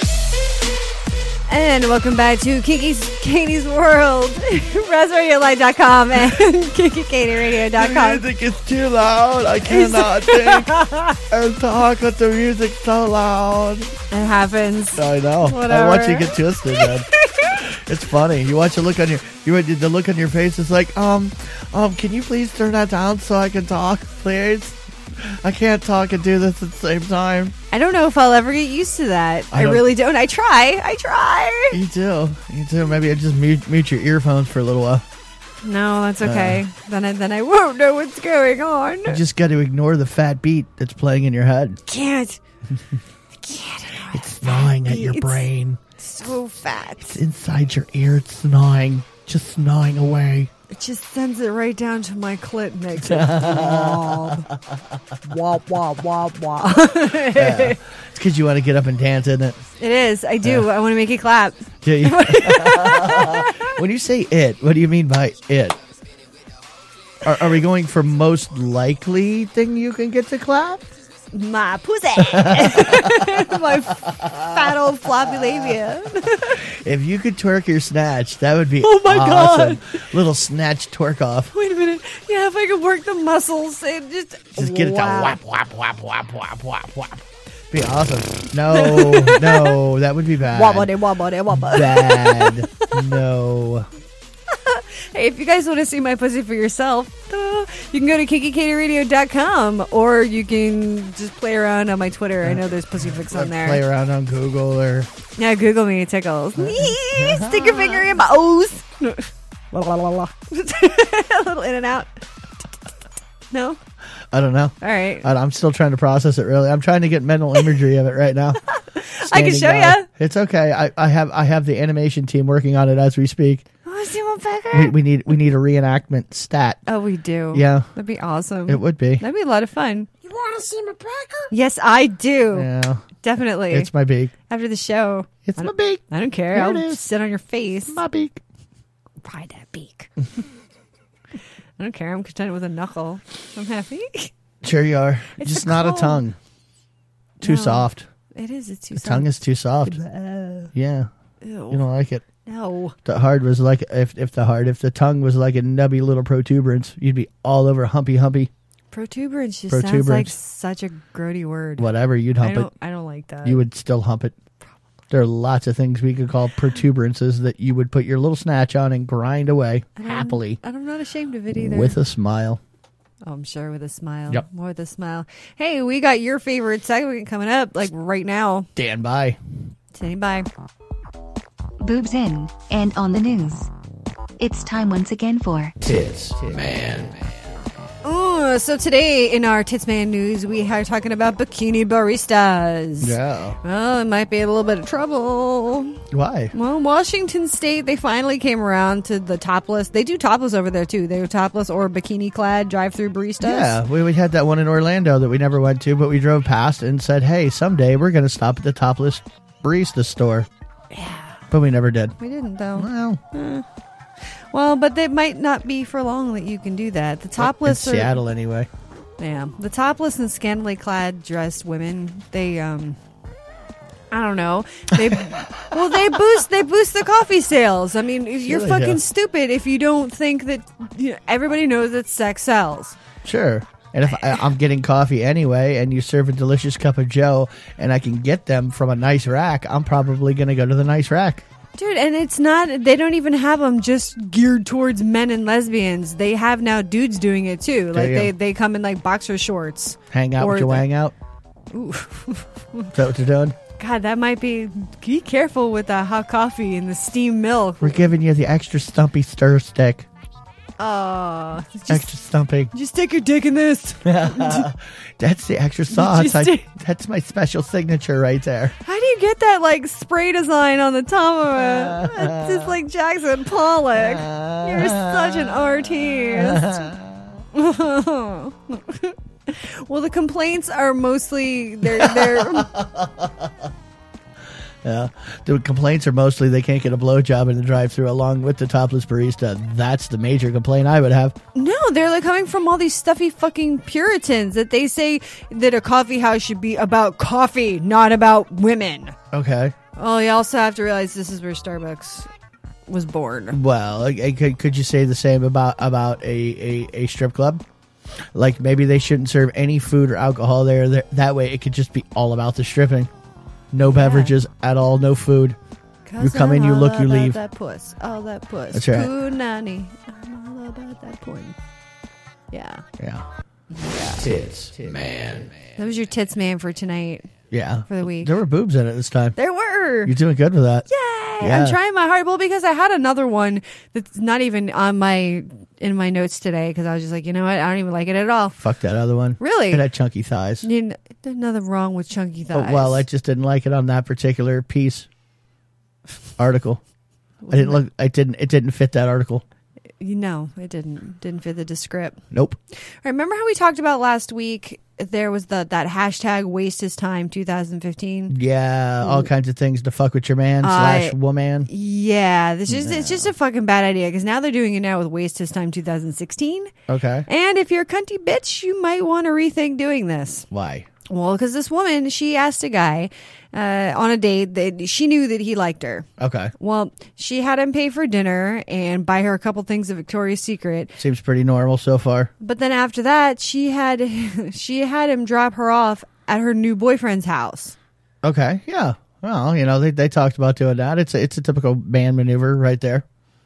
And welcome back to Kinky's Katie's World, Raz Radio Live dot com and Kinky Katie Radio dot com. The music is too loud. I cannot think and talk with the music so loud. It happens. I know. Whatever. I watch you get twisted, man. It's funny. You watch the look on your you the look on your face is like, um, um, can you please turn that down so I can talk, please? I can't talk and do this at the same time. I don't know if I'll ever get used to that. I, I don't- really don't. I try. I try. You do. You do. Maybe I just mute, mute your earphones for a little while. No, that's okay. then I then I won't know what's going on. You just got to ignore the fat beat that's playing in your head. Can't. It's gnawing at your It's brain. So fat. It's inside your ear. It's gnawing. Just gnawing away. It just sends it right down to my clit and makes it womp. Womp, womp, womp, womp. Yeah. It's because you want to get up and dance, isn't it? It is. I do. Yeah. I want to make it clap. Yeah, you- when you say it, what do you mean by it? Are, are we going for most likely thing you can get to clap? My pussy. My fat old floppy labia. If you could twerk your snatch, that would be Oh my awesome. God. Little snatch twerk off. Wait a minute. Yeah, if I could work the muscles and just... Just get it to Wow. whap, whap, whap, whap, whap, whap, whap. Be awesome. No, no, that would be bad. Wabba de wabba de wabba. Bad. No. Hey, if you guys want to see my pussy for yourself, uh, you can go to kinky katie radio dot com or you can just play around on my Twitter. I know there's pussy pics on there. Play around on Google or Yeah, Google me. It tickles. Stick your finger in my O's. A little in and out. No? I don't know. All right. I, I'm still trying to process it. Really, I'm trying to get mental imagery of it right now. I can show by. you. It's okay. I, I have I have the animation team working on it as we speak. Oh, see one better? We, we need we need a reenactment stat. Oh, we do. Yeah, that'd be awesome. It would be. That'd be a lot of fun. You want to see my pecker? Yes, I do. Yeah, definitely. It's my beak. After the show, it's my beak. I don't care. There I'll it is. sit on your face. My beak. Ride that beak. I don't care. I'm content with a knuckle. I'm happy. Sure you are. It's Just the not cold. a tongue. Too No. soft. It is. It's too The soft. tongue is too soft. Uh, Yeah. Ew. You don't like it. No. The hard was like if if the hard if the tongue was like a nubby little protuberance, you'd be all over humpy humpy. Protuberance just sounds like Protuberance. such a grody word. Whatever, you'd I hump don't, it. I don't like that. You would still hump it. There are lots of things we could call protuberances that you would put your little snatch on and grind away And I'm- happily and I'm not ashamed of it either. with a smile. Oh, I'm sure with a smile. Yep. More with a smile. Hey, we got your favorite segment coming up, like right now. Stand by. Standing by. Boobs in and on the news. It's time once again for Tits Man. Oh, so today in our Tits Man news, we are talking about bikini baristas. Yeah. Well, it might be a little bit of trouble. Why? Well, Washington State, they finally came around to the topless. They do topless over there, too. They do topless or bikini-clad drive-through baristas. Yeah, we, we had that one in Orlando that we never went to, but we drove past and said, hey, someday we're going to stop at the topless barista store. Yeah. But we never did. We didn't, though. Well, Eh. Well, but it might not be for long that you can do that. The topless in are- Seattle anyway. Yeah, the topless and scantily clad dressed women, they um I don't know. They well they boost they boost the coffee sales. I mean, you're Sure they fucking do. stupid if you don't think that you know, everybody knows that sex sells. Sure. And if I, I'm getting coffee anyway and you serve a delicious cup of Joe and I can get them from a nice rack, I'm probably going to go to the nice rack. Dude, and it's not, they don't even have them just geared towards men and lesbians. They have now dudes doing it too. Like you they, go. they come in like boxer shorts. Hang out Or with your the- wang out. Ooh. Is that what you're doing? God, that might be, be careful with the hot coffee and the steamed milk. We're giving you the extra stumpy stir stick. Oh, just, Extra stumpy. just stick your dick in this. That's the extra sauce. Just I, stick- that's my special signature right there. How do you get that like spray design on the top of it? It's just like Jackson Pollock. You're such an artist. Well, the complaints are mostly they're they're Yeah. The complaints are mostly they can't get a blowjob in the drive-thru along with the topless barista. That's the major complaint I would have. no, they're like coming from all these stuffy fucking Puritans that they say that a coffee house should be about coffee, not about women. Okay. Oh, you also have to realize this is where Starbucks was born. Well, I- I could could you say the same about about a, a, a strip club? Like maybe they shouldn't serve any food or alcohol there. There- That way it could just be all about the stripping. No beverages at all, no food. You come in, you I'm look, all you about leave. That puss, all that puss. That's right. Punani. I'm all about that porn. Yeah. Yeah. Tits, man. That was your tits man for tonight. Yeah. For the week. There were boobs in it this time. There were. You're doing good with that. Yay! Yeah. I'm trying my hard. Well, because I had another one that's not even on my in my notes today because I was just like, you know what? I don't even like it at all. Fuck that other one. Really? It had chunky thighs. You know, there's nothing wrong with chunky Oh, thighs. well, I just didn't like it on that particular piece article. I didn't look. I didn't. It didn't fit that article. You know, it didn't didn't fit the descript. Nope. Remember how we talked about last week? There was the that hashtag waste his time twenty fifteen. Yeah, all kinds of things to fuck with your man slash I- woman. Yeah, this is it's just a fucking bad idea because now they're doing it now with waste his time twenty sixteen. Okay. And if you're a cunty bitch, you might want to rethink doing this. Why? Well, because this woman, she asked a guy uh, on a date that she knew that he liked her. Okay. Well, she had him pay for dinner and buy her a couple things at Victoria's Secret. Seems pretty normal so far. But then after that, she had she had him drop her off at her new boyfriend's house. Okay. Yeah. Well, you know they they talked about doing that. It's a, it's a typical man maneuver right there.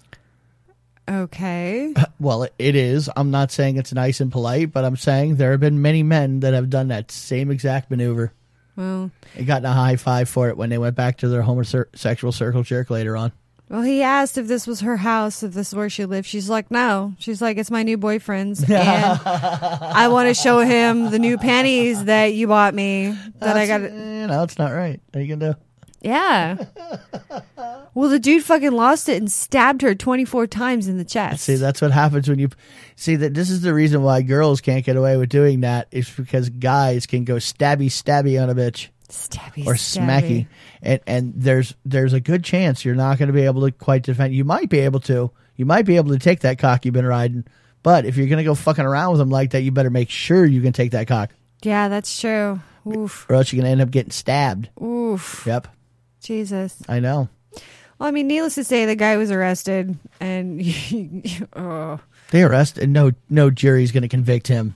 Okay. Well, it, it is. I'm not saying it's nice and polite, but I'm saying there have been many men that have done that same exact maneuver. Well, They got a high five for it when they went back to their homosexual circle jerk later on. Well, he asked if this was her house, if this is where she lived. She's like, no. She's like, it's my new boyfriend's. And I want to show him the new panties that you bought me. That I got. You know, it's not right. What are you going to do? Yeah. Well, the dude fucking lost it and stabbed her twenty-four times in the chest. See, that's what happens when you see that. This is the reason why girls can't get away with doing that. Is because guys can go stabby, stabby on a bitch, stabby, or stabby. smacky, and and there's there's a good chance you're not going to be able to quite defend. You might be able to. You might be able to take that cock you've been riding, but if you're going to go fucking around with them like that, you better make sure you can take that cock. Yeah, that's true. Oof. Or else you're going to end up getting stabbed. Oof. Yep. Jesus. I know. Well, I mean, needless to say, the guy was arrested, and oh. They arrested. No, no jury's going to convict him.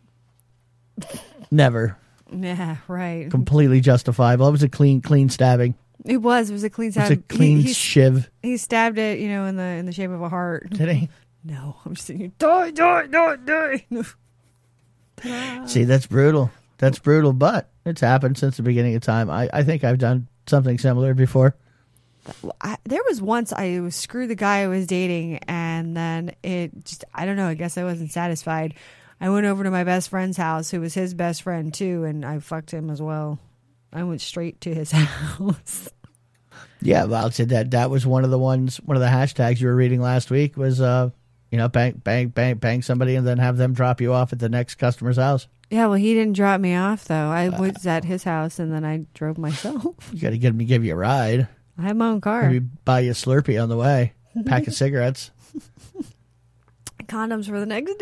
Never. Yeah, right. Completely justifiable. It was a clean, clean stabbing. It was. It was a clean stab. It was a clean he, he, shiv. He stabbed it, you know, in the in the shape of a heart. Did he? No, I'm just thinking, die, die, die, die. See, that's brutal. That's brutal, but it's happened since the beginning of time. I, I think I've done something similar before. I, there was once I was screwed the guy I was dating, and then it just, I don't know, I guess I wasn't satisfied. I went over to my best friend's house, who was his best friend too, and I fucked him as well. I went straight to his house. Yeah, well, said that that was one of the ones, one of the hashtags you were reading last week was, uh, you know, bang, bang, bang, bang somebody and then have them drop you off at the next customer's house. Yeah, well, he didn't drop me off, though. I was at his house, and then I drove myself. You got to get him to give you a ride. I have my own car. Maybe buy you a Slurpee on the way. Pack of cigarettes. Condoms for the next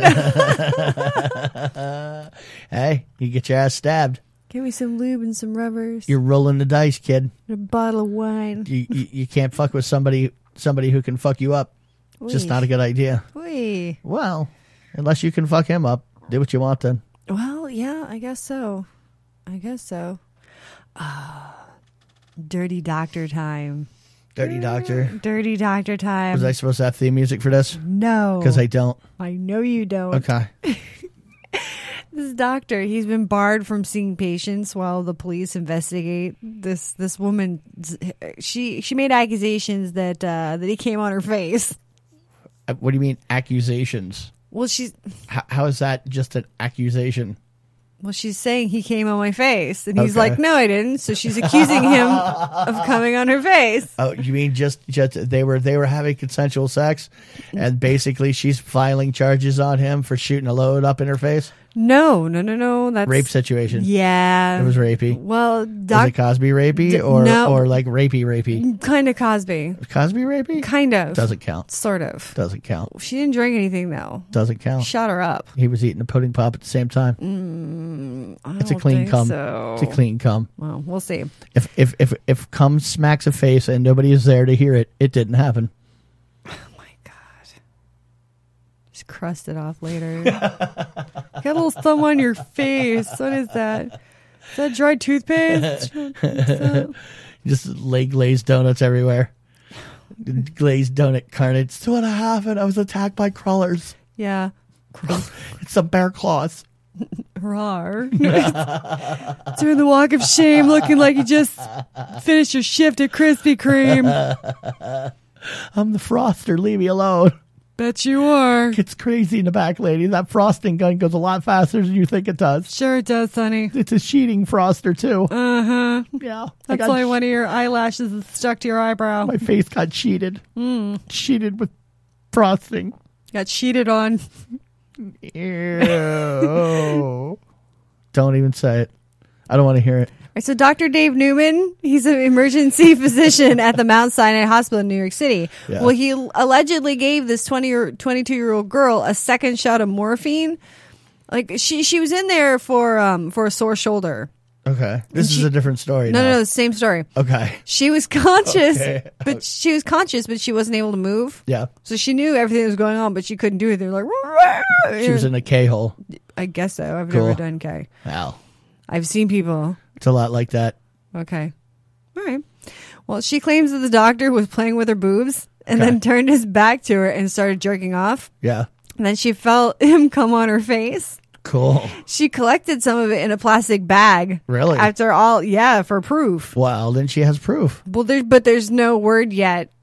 dude. Hey, you get your ass stabbed. Give me some lube and some rubbers. You're rolling the dice, kid. And a bottle of wine. You, you you can't fuck with somebody somebody who can fuck you up. It's just not a good idea. Oy. Well, unless you can fuck him up, do what you want then. Well, yeah, I guess so. I guess so. Uh, dirty doctor time. Dirty doctor. Dirty doctor time. Was I supposed to have theme music for this? No. Because I don't. I know you don't. Okay. This doctor, he's been barred from seeing patients while the police investigate this this woman. She she made accusations that uh, that he came on her face. What do you mean accusations? Well, she's how, how is that just an accusation? Well, she's saying he came on my face, and he's Okay. like, "No, I didn't." So she's accusing him of coming on her face. Oh, you mean just just they were they were having consensual sex, and basically she's filing charges on him for shooting a load up in her face? No, no, no, no. That's Rape situation. Yeah, It was rapey. Well, Was doc- it Cosby rapey D- or no. or like rapey rapey? kind of Cosby, Cosby rapey? kind of Doesn't count. sort of. Doesn't count. She didn't drink anything though. Doesn't count. Shot her up. He was eating a pudding pop at the same time. Mm, I It's a don't clean think cum. so. It's a clean cum. Well, we'll see. If if if if cum smacks a face and nobody is there to hear it, it didn't happen. Just crust it off later. Got a little thumb on your face. What is that? Is that dry toothpaste? Just lay glazed donuts everywhere. Glazed donut carnage. So what happened? I was attacked by crawlers. Yeah. It's some bear claws. Rawr. Doing the walk of shame, looking like you just finished your shift at Krispy Kreme. I'm the froster. Leave me alone. Bet you are. It's crazy in the back, lady. That frosting gun goes a lot faster than you think it does. Sure it does, honey. It's a sheeting froster, too. Uh-huh. Yeah. I That's got why sh- one of your eyelashes is stuck to your eyebrow. My face got sheeted. Mm. Sheeted with frosting. Got cheated on. Ew. Don't even say it. I don't want to hear it. All right, so Doctor Dave Newman, he's an emergency physician at the Mount Sinai Hospital in New York City. Yeah. Well, he allegedly gave this twenty or twenty-two-year-old girl a second shot of morphine. Like she she was in there for um for a sore shoulder. Okay. This is a different story No, now. no, no, the same story. Okay. She was conscious, Okay. but she was conscious, but she wasn't able to move. Yeah. So she knew everything that was going on, but she couldn't do it. They were like, She was in a K-hole. I guess so. I've Cool. never done K. Wow. I've seen people. It's a lot like that. Okay. All right. Well, she claims that the doctor was playing with her boobs and Okay. then turned his back to her and started jerking off. Yeah. And then she felt him come on her face. Cool. She collected some of it in a plastic bag. Really? After all, yeah, for proof. Well, then she has proof. Well, there, but there's no word yet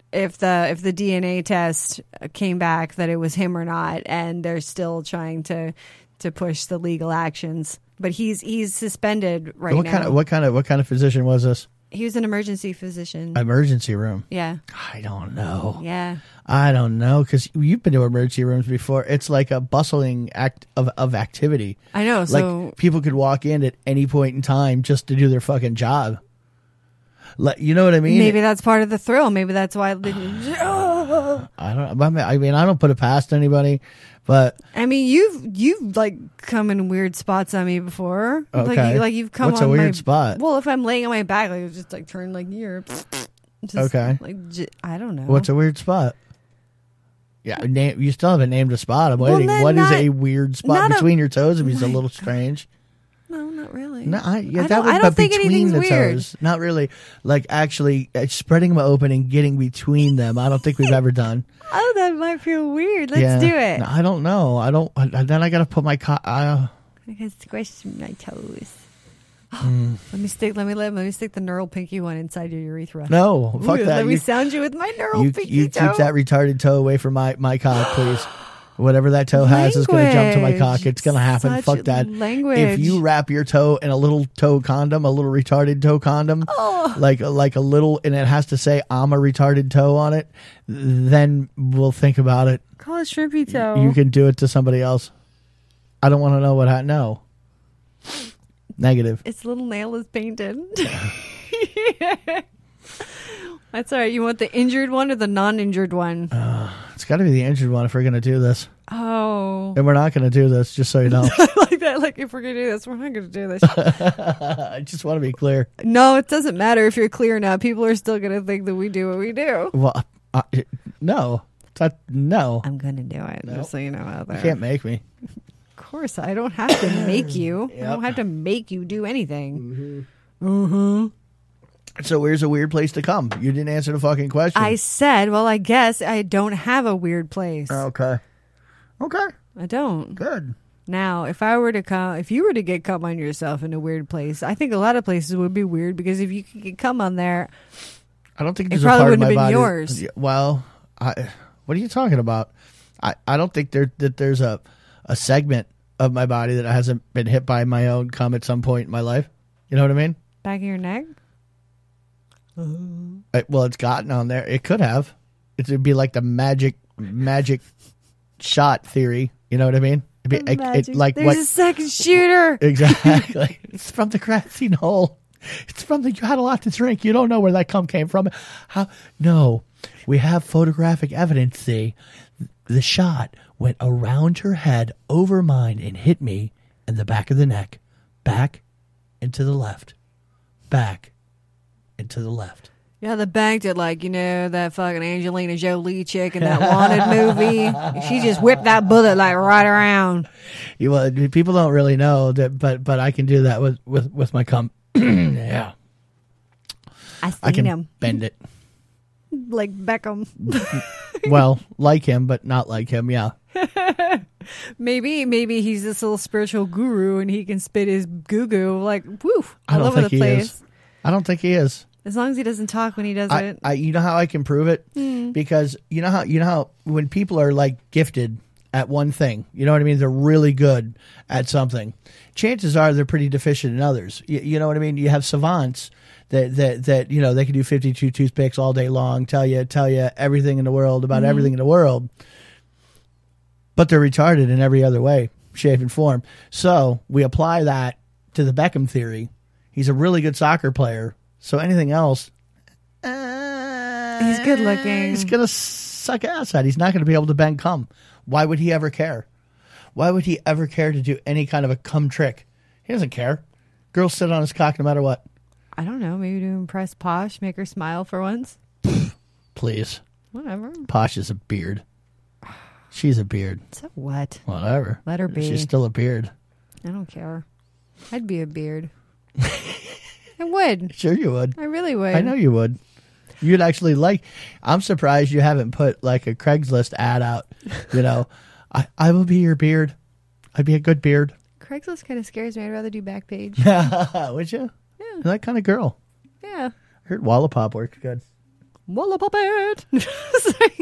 if the if the D N A test came back that it was him or not, and they're still trying to to push the legal actions. But he's he's suspended right what now. Kind of, what kind of what kind of physician was this? He was an emergency physician. Emergency room. Yeah. I don't know. Yeah. I don't know because you've been to emergency rooms before. It's like a bustling act of, of activity. I know. So like people could walk in at any point in time just to do their fucking job. Like, you know what I mean? maybe that's part of the thrill. Maybe that's why. They, I don't. I mean, I don't put it past anybody, but I mean, you've you've like come in weird spots on me before. Okay. Like, you, like you've come. What's on a weird my, spot? Well, if I'm laying on my back, like it's just like turn like here. Just, okay. Like j- I don't know. What's a weird spot? Yeah, name, you still haven't named a spot. I'm Well, waiting. then What is not- a weird spot not a- between your toes? If he's a little strange. No, not really. No, I, yeah, I that don't- would I but don't think between anything's the weird. toes. Not really. Like actually uh, spreading them open and getting between them. I don't think we've ever done. Oh, that might feel weird. Let's Yeah. do it. No, I don't know. I don't. I, then I got to put my. Co- uh, I can squish my toes. mm. Let me stick. Let me let, let me stick the neural pinky one inside your urethra. No, fuck Ooh, that. Let me You- sound you with my neural You, pinky you toe. keep that retarded toe away from my, my cock, please. Whatever that toe has is going to jump to my cock. It's going to happen. Such Fuck that. language. If you wrap your toe in a little toe condom, a little retarded toe condom, Oh. like like a little, and it has to say "I'm a retarded toe" on it, then we'll think about it. Call it shrimpy toe. You can do it to somebody else. I don't want to know what I know. Negative. Its little nail is painted. That's all right. You want the injured one or the non-injured one? Uh, it's got to be the injured one if we're going to do this. Oh. And we're not going to do this, just so you know. I like that. Like, if we're going to do this, we're not going to do this. I just want to be clear. No, it doesn't matter if you're clear now. People are still going to think that we do what we do. Well, uh, no. It's not, no. I'm going to do it, Nope. just so you know out there. You can't make me. Of course, I don't have to make you. I Yep. don't have to make you do anything. Mm-hmm. So where's a weird place to come? You didn't answer the fucking question. I said, well, I guess I don't have a weird place. Okay. Okay. I don't. Good. Now, if I were to come, if you were to get cum on yourself in a weird place, I think a lot of places would be weird because if you could get cum on there, I don't think it there's probably a part of wouldn't my have been body. yours. Well, I, what are you talking about? I, I don't think there that there's a, a segment of my body that hasn't been hit by my own cum at some point in my life. You know what I mean? Back of your neck? I, well, it's gotten on there. It could have. It would be like the magic magic shot theory. You know what I mean? It'd be, it, Magic. it, like There's what? a second shooter. Exactly. It's from the graphene hole. It's from the. You had a lot to drink. You don't know where that cum came from. How? No, we have photographic evidence. See, the shot went around her head, over mine, and hit me in the back of the neck, back and to the left, back and to the left. Yeah, the bank did like, you know, that fucking Angelina Jolie chick in that Wanted movie. She just whipped that bullet like right around. You, well, people don't really know that, but but I can do that with with, with my cum. Yeah, I seen I can him. bend it. Like Beckham. Well, like him, but not like him. Yeah. Maybe, maybe he's this little spiritual guru and he can spit his goo goo like woo I all don't over think the he place. is. I don't think he is. As long as he doesn't talk when he does I, it. I, you know how I can prove it? Hmm. Because you know how you know how when people are like gifted at one thing, you know what I mean? They're really good at something. Chances are they're pretty deficient in others. You, you know what I mean? You have savants that that that you know they can do fifty-two toothpicks all day long, tell you tell you everything in the world about Mhm. everything in the world, but they're retarded in every other way, shape, and form. So we apply that to the Beckham theory. He's a really good soccer player. So anything else, he's good looking. he's gonna suck ass at. He's not going to be able to bend cum. Why would he ever care? Why would he ever care to do any kind of a cum trick? He doesn't care. Girls sit on his cock no matter what. I don't know. Maybe to impress Posh, make her smile for once. Please. Whatever. Posh is a beard. She's a beard. So what? Whatever. Let her be. She's still a beard. I don't care. I'd be a beard. I would. Sure you would. I really would. I know you would. You'd actually like. I'm surprised you haven't put like a Craigslist ad out. You know, I, I will be your beard. I'd be a good beard. Craigslist kind of scares me. I'd rather do Backpage. Would you? Yeah. You're that kind of girl. Yeah. I heard Wallapop works good. Walla puppet. Sorry.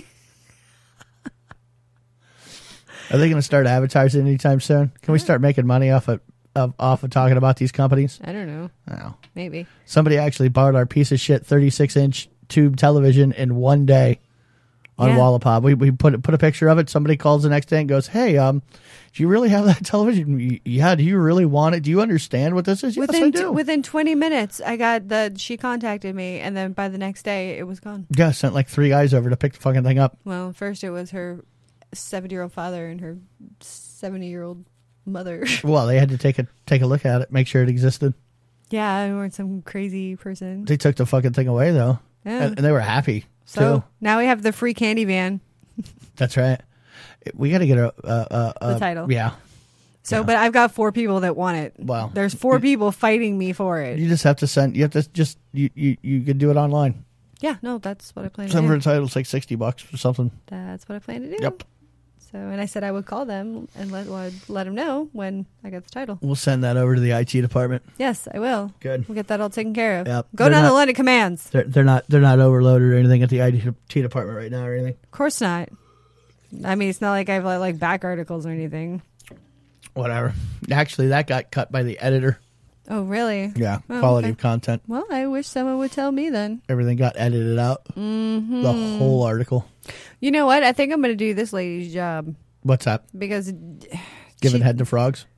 Are they going to start advertising anytime soon? Can we start making money off of, of off of talking about these companies? I don't know. Oh. Maybe. Somebody actually bought our piece of shit thirty-six inch tube television in one day on Yeah. Wallapop. We we put put a picture of it. Somebody calls the next day and goes, "Hey, um, do you really have that television? Y- Yeah. Do you really want it? Do you understand what this is?" Yes, I Within do. within twenty minutes, I got the. She contacted me, and then by the next day, it was gone. Yeah, sent like three guys over to pick the fucking thing up. Well, first it was her seventy-year-old father and her seventy-year-old mother. Well, they had to take a take a look at it, make sure it existed. Yeah, I weren't some crazy person. They took the fucking thing away though, Yeah. and, and they were happy So too. now we have the free candy van. That's right. We got to get a, a, a, a The title. Yeah, So, but I've got four people that want it. Wow. There's four people fighting me for it. you just have to send. You have to just you you, you can do it online. Yeah, no, that's what I plan to Some do. of the titles like sixty bucks or something. That's what I plan to do. Yep. So, and I said I would call them and let well, I'd let them know when I got the title. We'll send that over to the I T department. Yes, I will. Good. We'll get that all taken care of. Yep. Go They're down not- the line of commands. They're they're not they're not overloaded or anything at the I T department right now or anything. Of course not. I mean, it's not like I've like, like back articles or anything. Whatever. Actually, that got cut by the editor. Oh, really? Yeah, Oh, quality okay. of content. Well, I wish someone would tell me then. Everything got edited out. Mm-hmm. The whole article. You know what? I think I'm going to do this lady's job What's that? because Giving she- head to frogs?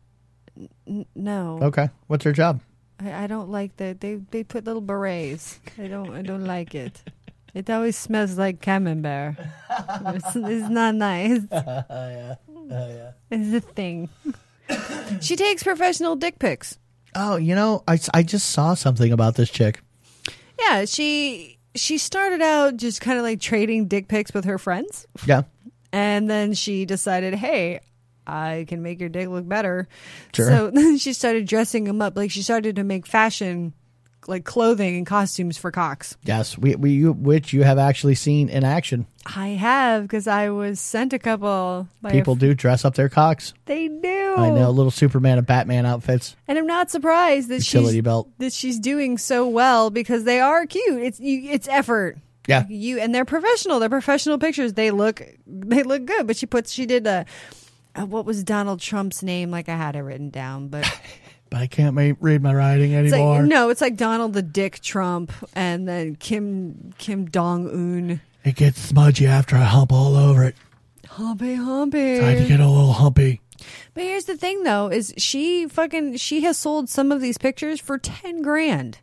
N- no. Okay. What's her job? I, I don't like that. They they put little berets. I don't I don't like it. It always smells like camembert. It's, it's not nice. yeah. Oh, yeah. It's a thing. She takes professional dick pics. Oh, you know, I, I just saw something about this chick. Yeah, she she started out just kind of like trading dick pics with her friends. Yeah. And then she decided, hey, I can make your dick look better. Sure. So then she started dressing them up. Like she started to make fashion, like clothing and costumes for cocks. Yes, we, we you, which you have actually seen in action. I have, because I was sent a couple. By People a f- do dress up their cocks. They do. I know, little Superman and Batman outfits. And I'm not surprised that Utility she's belt. that she's doing so well because they are cute. It's you, it's effort. Yeah. You and they're professional. They're professional pictures. They look they look good. But she puts she did a, a what was Donald Trump's name? Like I had it written down, but But I can't ma- read my writing it's anymore. like, no, it's like Donald the Dick Trump and then Kim Kim Dong Un. It gets smudgy after I hump all over it. Humpy humpy. I had to get a little humpy. But here's the thing, though, is she fucking she has sold some of these pictures for ten grand,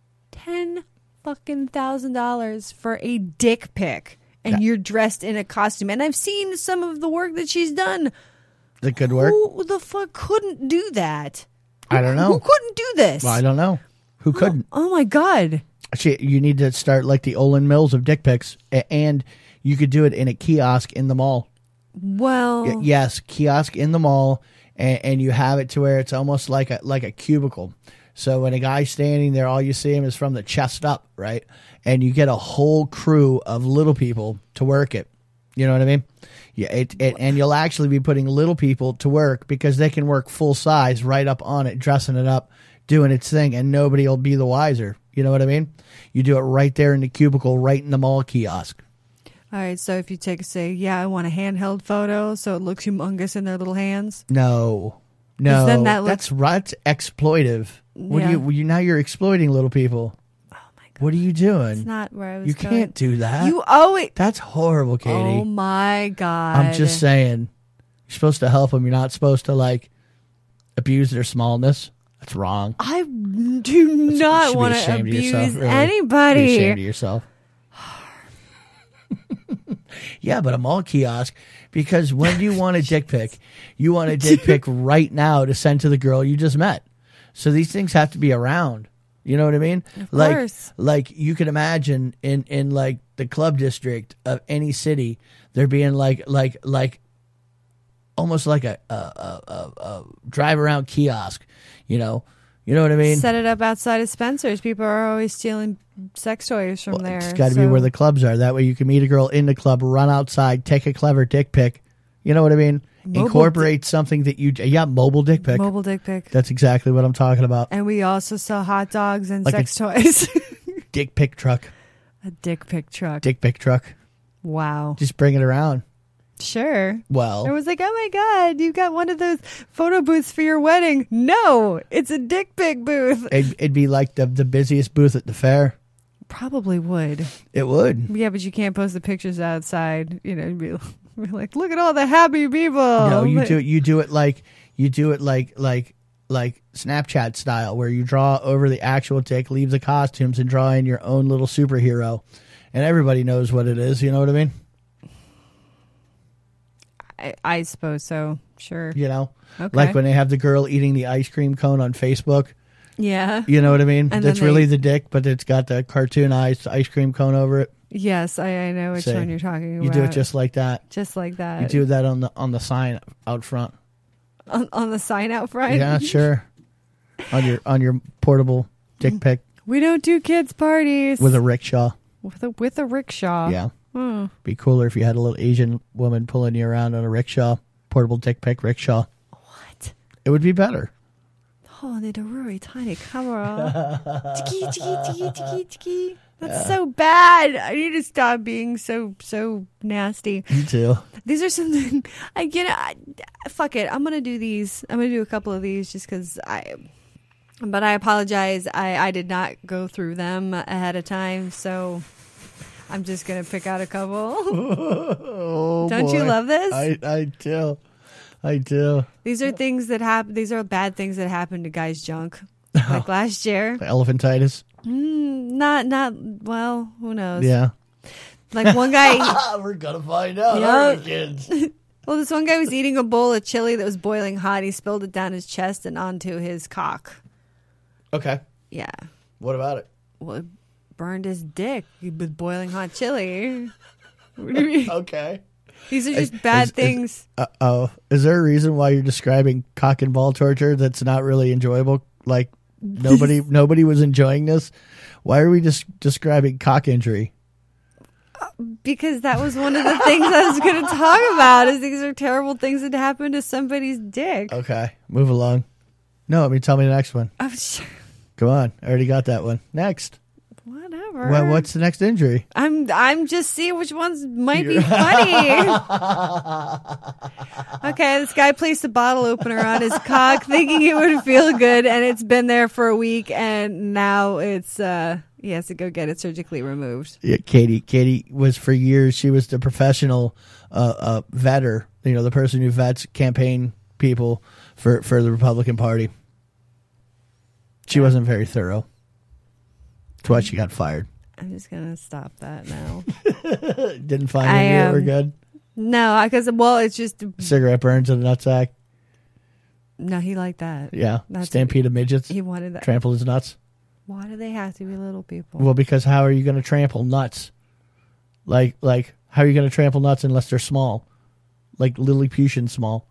ten fucking thousand dollars for a dick pic, and Yeah. you're dressed in a costume. And I've seen some of the work that she's done. The good work? Who the fuck couldn't do that? I don't know. Who couldn't do this? Well, I don't know. Who couldn't? Oh my god! She, you need to start like the Olin Mills of dick pics, a- and you could do it in a kiosk in the mall. Well, Y- yes, kiosk in the mall, and, and you have it to where it's almost like a like a cubicle. So when a guy's standing there, all you see him is from the chest up, right? And you get a whole crew of little people to work it. You know what I mean? Yeah, it, it, and you'll actually be putting little people to work because they can work full size right up on it, dressing it up, doing its thing, and nobody will be the wiser. You know what I mean? You do it right there in the cubicle, right in the mall kiosk. all right. So if you take say, yeah, I want a handheld photo, so it looks humongous in their little hands. No, no, then that that's right. That's exploitive. What Yeah. do you? You now you're exploiting little people. Oh my god! What are you doing? It's not where I was. You going. can't do that. You owe it. That's horrible, Katie. Oh my god! I'm just saying. You're supposed to help them. You're not supposed to like abuse their smallness. That's wrong. I do You not should be want to ashamed of abuse yourself, really. anybody. Be ashamed of yourself. Yeah, but a mall kiosk, because when do you want a dick pic? You want a dick pic right now to send to the girl you just met. So these things have to be around. You know what I mean? Of like, course. like you can imagine in, in like the club district of any city, there being like like like almost like a a, a, a, a drive around kiosk. You know, you know what I mean? Set it up outside of Spencer's. People are always stealing sex toys from there. It's got to so- be where the clubs are. That way you can meet a girl in the club, run outside, take a clever dick pic. You know what I mean? Mobile Incorporate something that you... Yeah, mobile dick pic. mobile dick pic. That's exactly what I'm talking about. And we also sell hot dogs and Like sex toys. Dick pic truck. A dick pic truck. Dick pic truck. Wow. Just bring it around. Sure. Well. I was like, oh my God, you got one of those photo booths for your wedding. No, it's a dick pic booth. It'd, it'd be like the, the busiest booth at the fair. Probably would. It would. Yeah, but you can't post the pictures outside. You know, and be, be like, look at all the happy people. No, you do you do it like you do it like like like Snapchat style, where you draw over the actual dick, leave the costumes, and draw in your own little superhero, and everybody knows what it is. You know what I mean? I, I suppose so. Sure. You know, okay. Like when they have the girl eating the ice cream cone on Facebook. Yeah. You know what I mean? And That's then really they- the dick, but it's got the cartoonized ice cream cone over it. Yes, I, I know which Say, one you're talking about. You do it just like that. Just like that. You do that on the on the sign out front. on, on the sign out front. Yeah, sure. on your on your portable dick pic We don't do kids parties with a rickshaw. with a with a rickshaw. Yeah. Hmm. Be cooler if you had a little Asian woman pulling you around on a rickshaw, portable dick pic rickshaw. What? It would be better. Oh, need a really tiny camera. Tiki, tiki, tiki, tiki, tiki. That's so bad. I need to stop being so so nasty. Me too. These are something I get. I, fuck it. I'm gonna do these. I'm gonna do a couple of these just because I. But I apologize. I I did not go through them ahead of time, so I'm just gonna pick out a couple. Oh, Don't boy. you love this? I I do. I do. These are things that happen. These are bad things that happen to guys' junk, like last year. Elephantitis. Mm, not not well. Who knows? Yeah. Like one guy. We're gonna find out, Yeah. aren't we, kids? Well, this one guy was eating a bowl of chili that was boiling hot. He spilled it down his chest and onto his cock. Okay. Yeah. What about it? Well, it burned his dick with boiling hot chili. What do you mean? Okay. These are just Is- bad is- things. Uh oh. Is there a reason why you're describing cock and ball torture that's not really enjoyable? Like nobody nobody was enjoying this? Why are we just describing cock injury? Because that was one of the things I was going to talk about. Is these are terrible things that happen to somebody's dick. Okay. Move along. No, I mean tell me the next one. I'm sure. Come on. I already got that one. Next. Whatever. Well, what's the next injury? I'm I'm just seeing which ones might be funny. Okay, this guy placed a bottle opener on his cock thinking it would feel good, and it's been there for a week, and now it's uh he has to go get it surgically removed. Yeah, Katie. Katie was for years. She was the professional uh, uh, vetter. You know, the person who vets campaign people for, for the Republican Party. She wasn't very thorough. That's why she got fired. I'm just gonna stop that now. Didn't find I, any that were um, good. No, because well, it's just Cigarette burns in the nutsack. no. He liked that. Yeah. That's- Stampede of midgets. He wanted that. Trample his nuts. Why do they have to be little people? Well, because how are you going to trample nuts? Like, like how are you going to trample nuts unless they're small? Like Lilliputian small.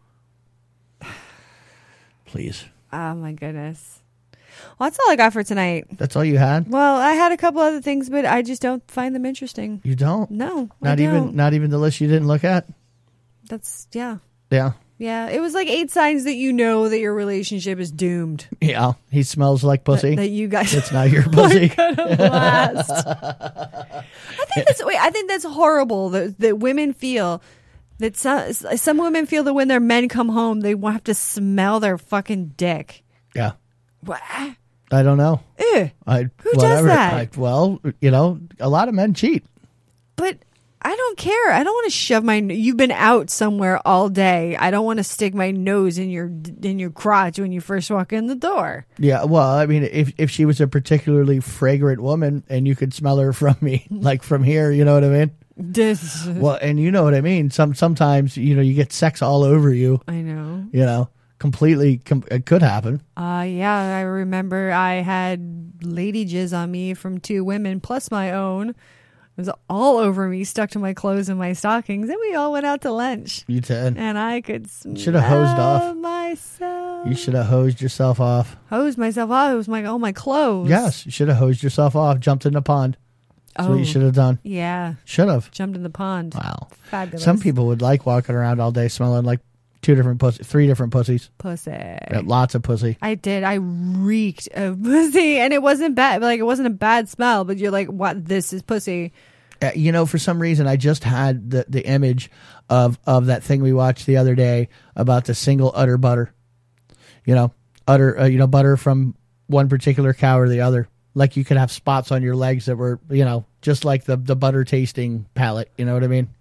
Please. Oh my goodness. Well, that's all I got for tonight. That's all you had? Well, I had a couple other things, but I just don't find them interesting. You don't? No, I Not even don't. not even the list you didn't look at? That's yeah, Yeah. yeah. It was like eight signs that you know that your relationship is doomed. Yeah. He smells like pussy. That, that you guys. It's not your pussy. gonna last. I think that's wait. I think that's horrible that that women feel. That some some women feel that when their men come home, they have to smell their fucking dick. Yeah. What? I don't know. Ew. I, Who does whatever. that? I, well, you know, a lot of men cheat. But I don't care. I don't want to shove my. You've been out somewhere all day. I don't want to stick my nose in your in your crotch when you first walk in the door. Yeah, well, I mean, if if she was a particularly fragrant woman and you could smell her from me, like from here, you know what I mean? This. Well, and you know what I mean. Some sometimes you know you get sex all over you. I know. You know, completely. Com- it could happen. Uh yeah, I remember I had lady jizz on me from two women plus my own. It was all over me, stuck to my clothes and my stockings, and we all went out to lunch. You did. And I could smell Should have hosed off. myself. You should have hosed yourself off. Hosed myself off. It was my all my clothes. Yes, you should have hosed yourself off. Jumped in the pond. That's Oh. what you should have done. Yeah. Should have. Jumped in the pond. Wow. Fabulous. Some people would like walking around all day smelling like Two different pussy, three different pussies. Pussy. Yeah, lots of pussy. I did. I reeked of pussy, and it wasn't bad. Like it wasn't a bad smell, but you're like, "What? This is pussy." Uh, you know, for some reason, I just had the, the image of of that thing we watched the other day about the single udder butter. You know, udder. Uh, you know, butter from one particular cow or the other. Like you could have spots on your legs that were, you know, just like the the butter tasting palette. You know what I mean?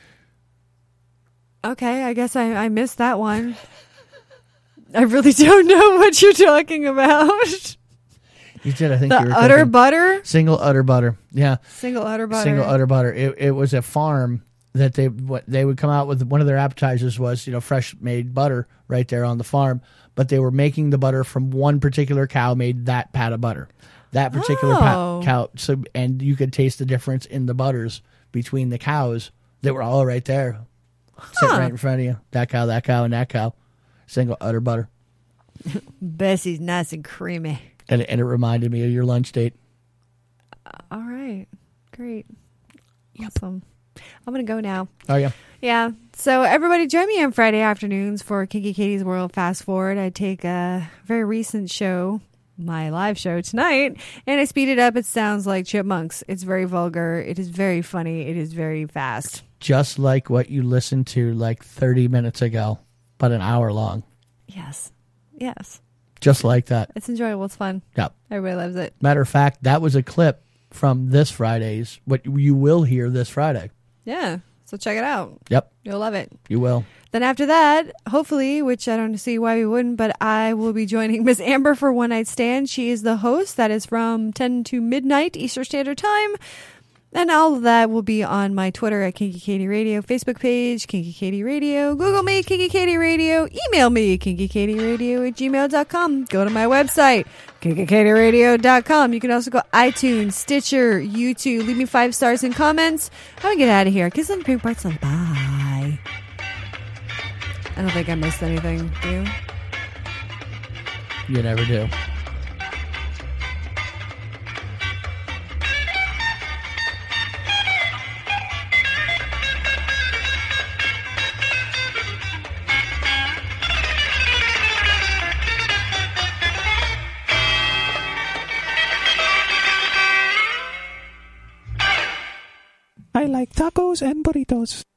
Okay, I guess I, I missed that one. I really don't know what you're talking about. You did, I think. The you were udder thinking butter? Single udder butter. Yeah. Single udder butter. Single udder butter. It, it was a farm that they what they would come out with. One of their appetizers was, you know, fresh made butter right there on the farm. But they were making the butter from one particular cow made that pat of butter. That particular Oh. pat, cow. So, and you could taste the difference in the butters between the cows. They were all right there. Sitting right in front of you. That cow, that cow, and that cow. Single udder butter. Bessie's nice and creamy. And, and it reminded me of your lunch date. All right. Great. Awesome. I'm going to go now. Oh, yeah. Yeah. So everybody join me on Friday afternoons for Kinky Katie's World Fast Forward. I take a very recent show, my live show tonight, and I speed it up. It sounds like chipmunks. It's very vulgar. It is very funny. It is very fast. Just like what you listened to like thirty minutes ago, but an hour long. Yes. Yes. Just like that. It's enjoyable. It's fun. Yep. Everybody loves it. Matter of fact, that was a clip from this Friday's, what you will hear this Friday. Yeah. So check it out. Yep. You'll love it. You will. Then after that, hopefully, which I don't see why we wouldn't, but I will be joining Miss Amber for One Night Stand. She is the host. That is from ten to midnight Eastern Standard Time. And all of that will be on my Twitter at Kinky Katie Radio, Facebook page, Kinky Katie Radio, Google me, Kinky Katie Radio, email me, kinky katie radio at gmail dot com. Go to my website, kinky katie radio dot com. You can also go iTunes, Stitcher, YouTube. Leave me five stars and comments. I'm going to get out of here. Kiss on the pink parts on. Bye. I don't think I missed anything. Do you? You never do. I like tacos and burritos.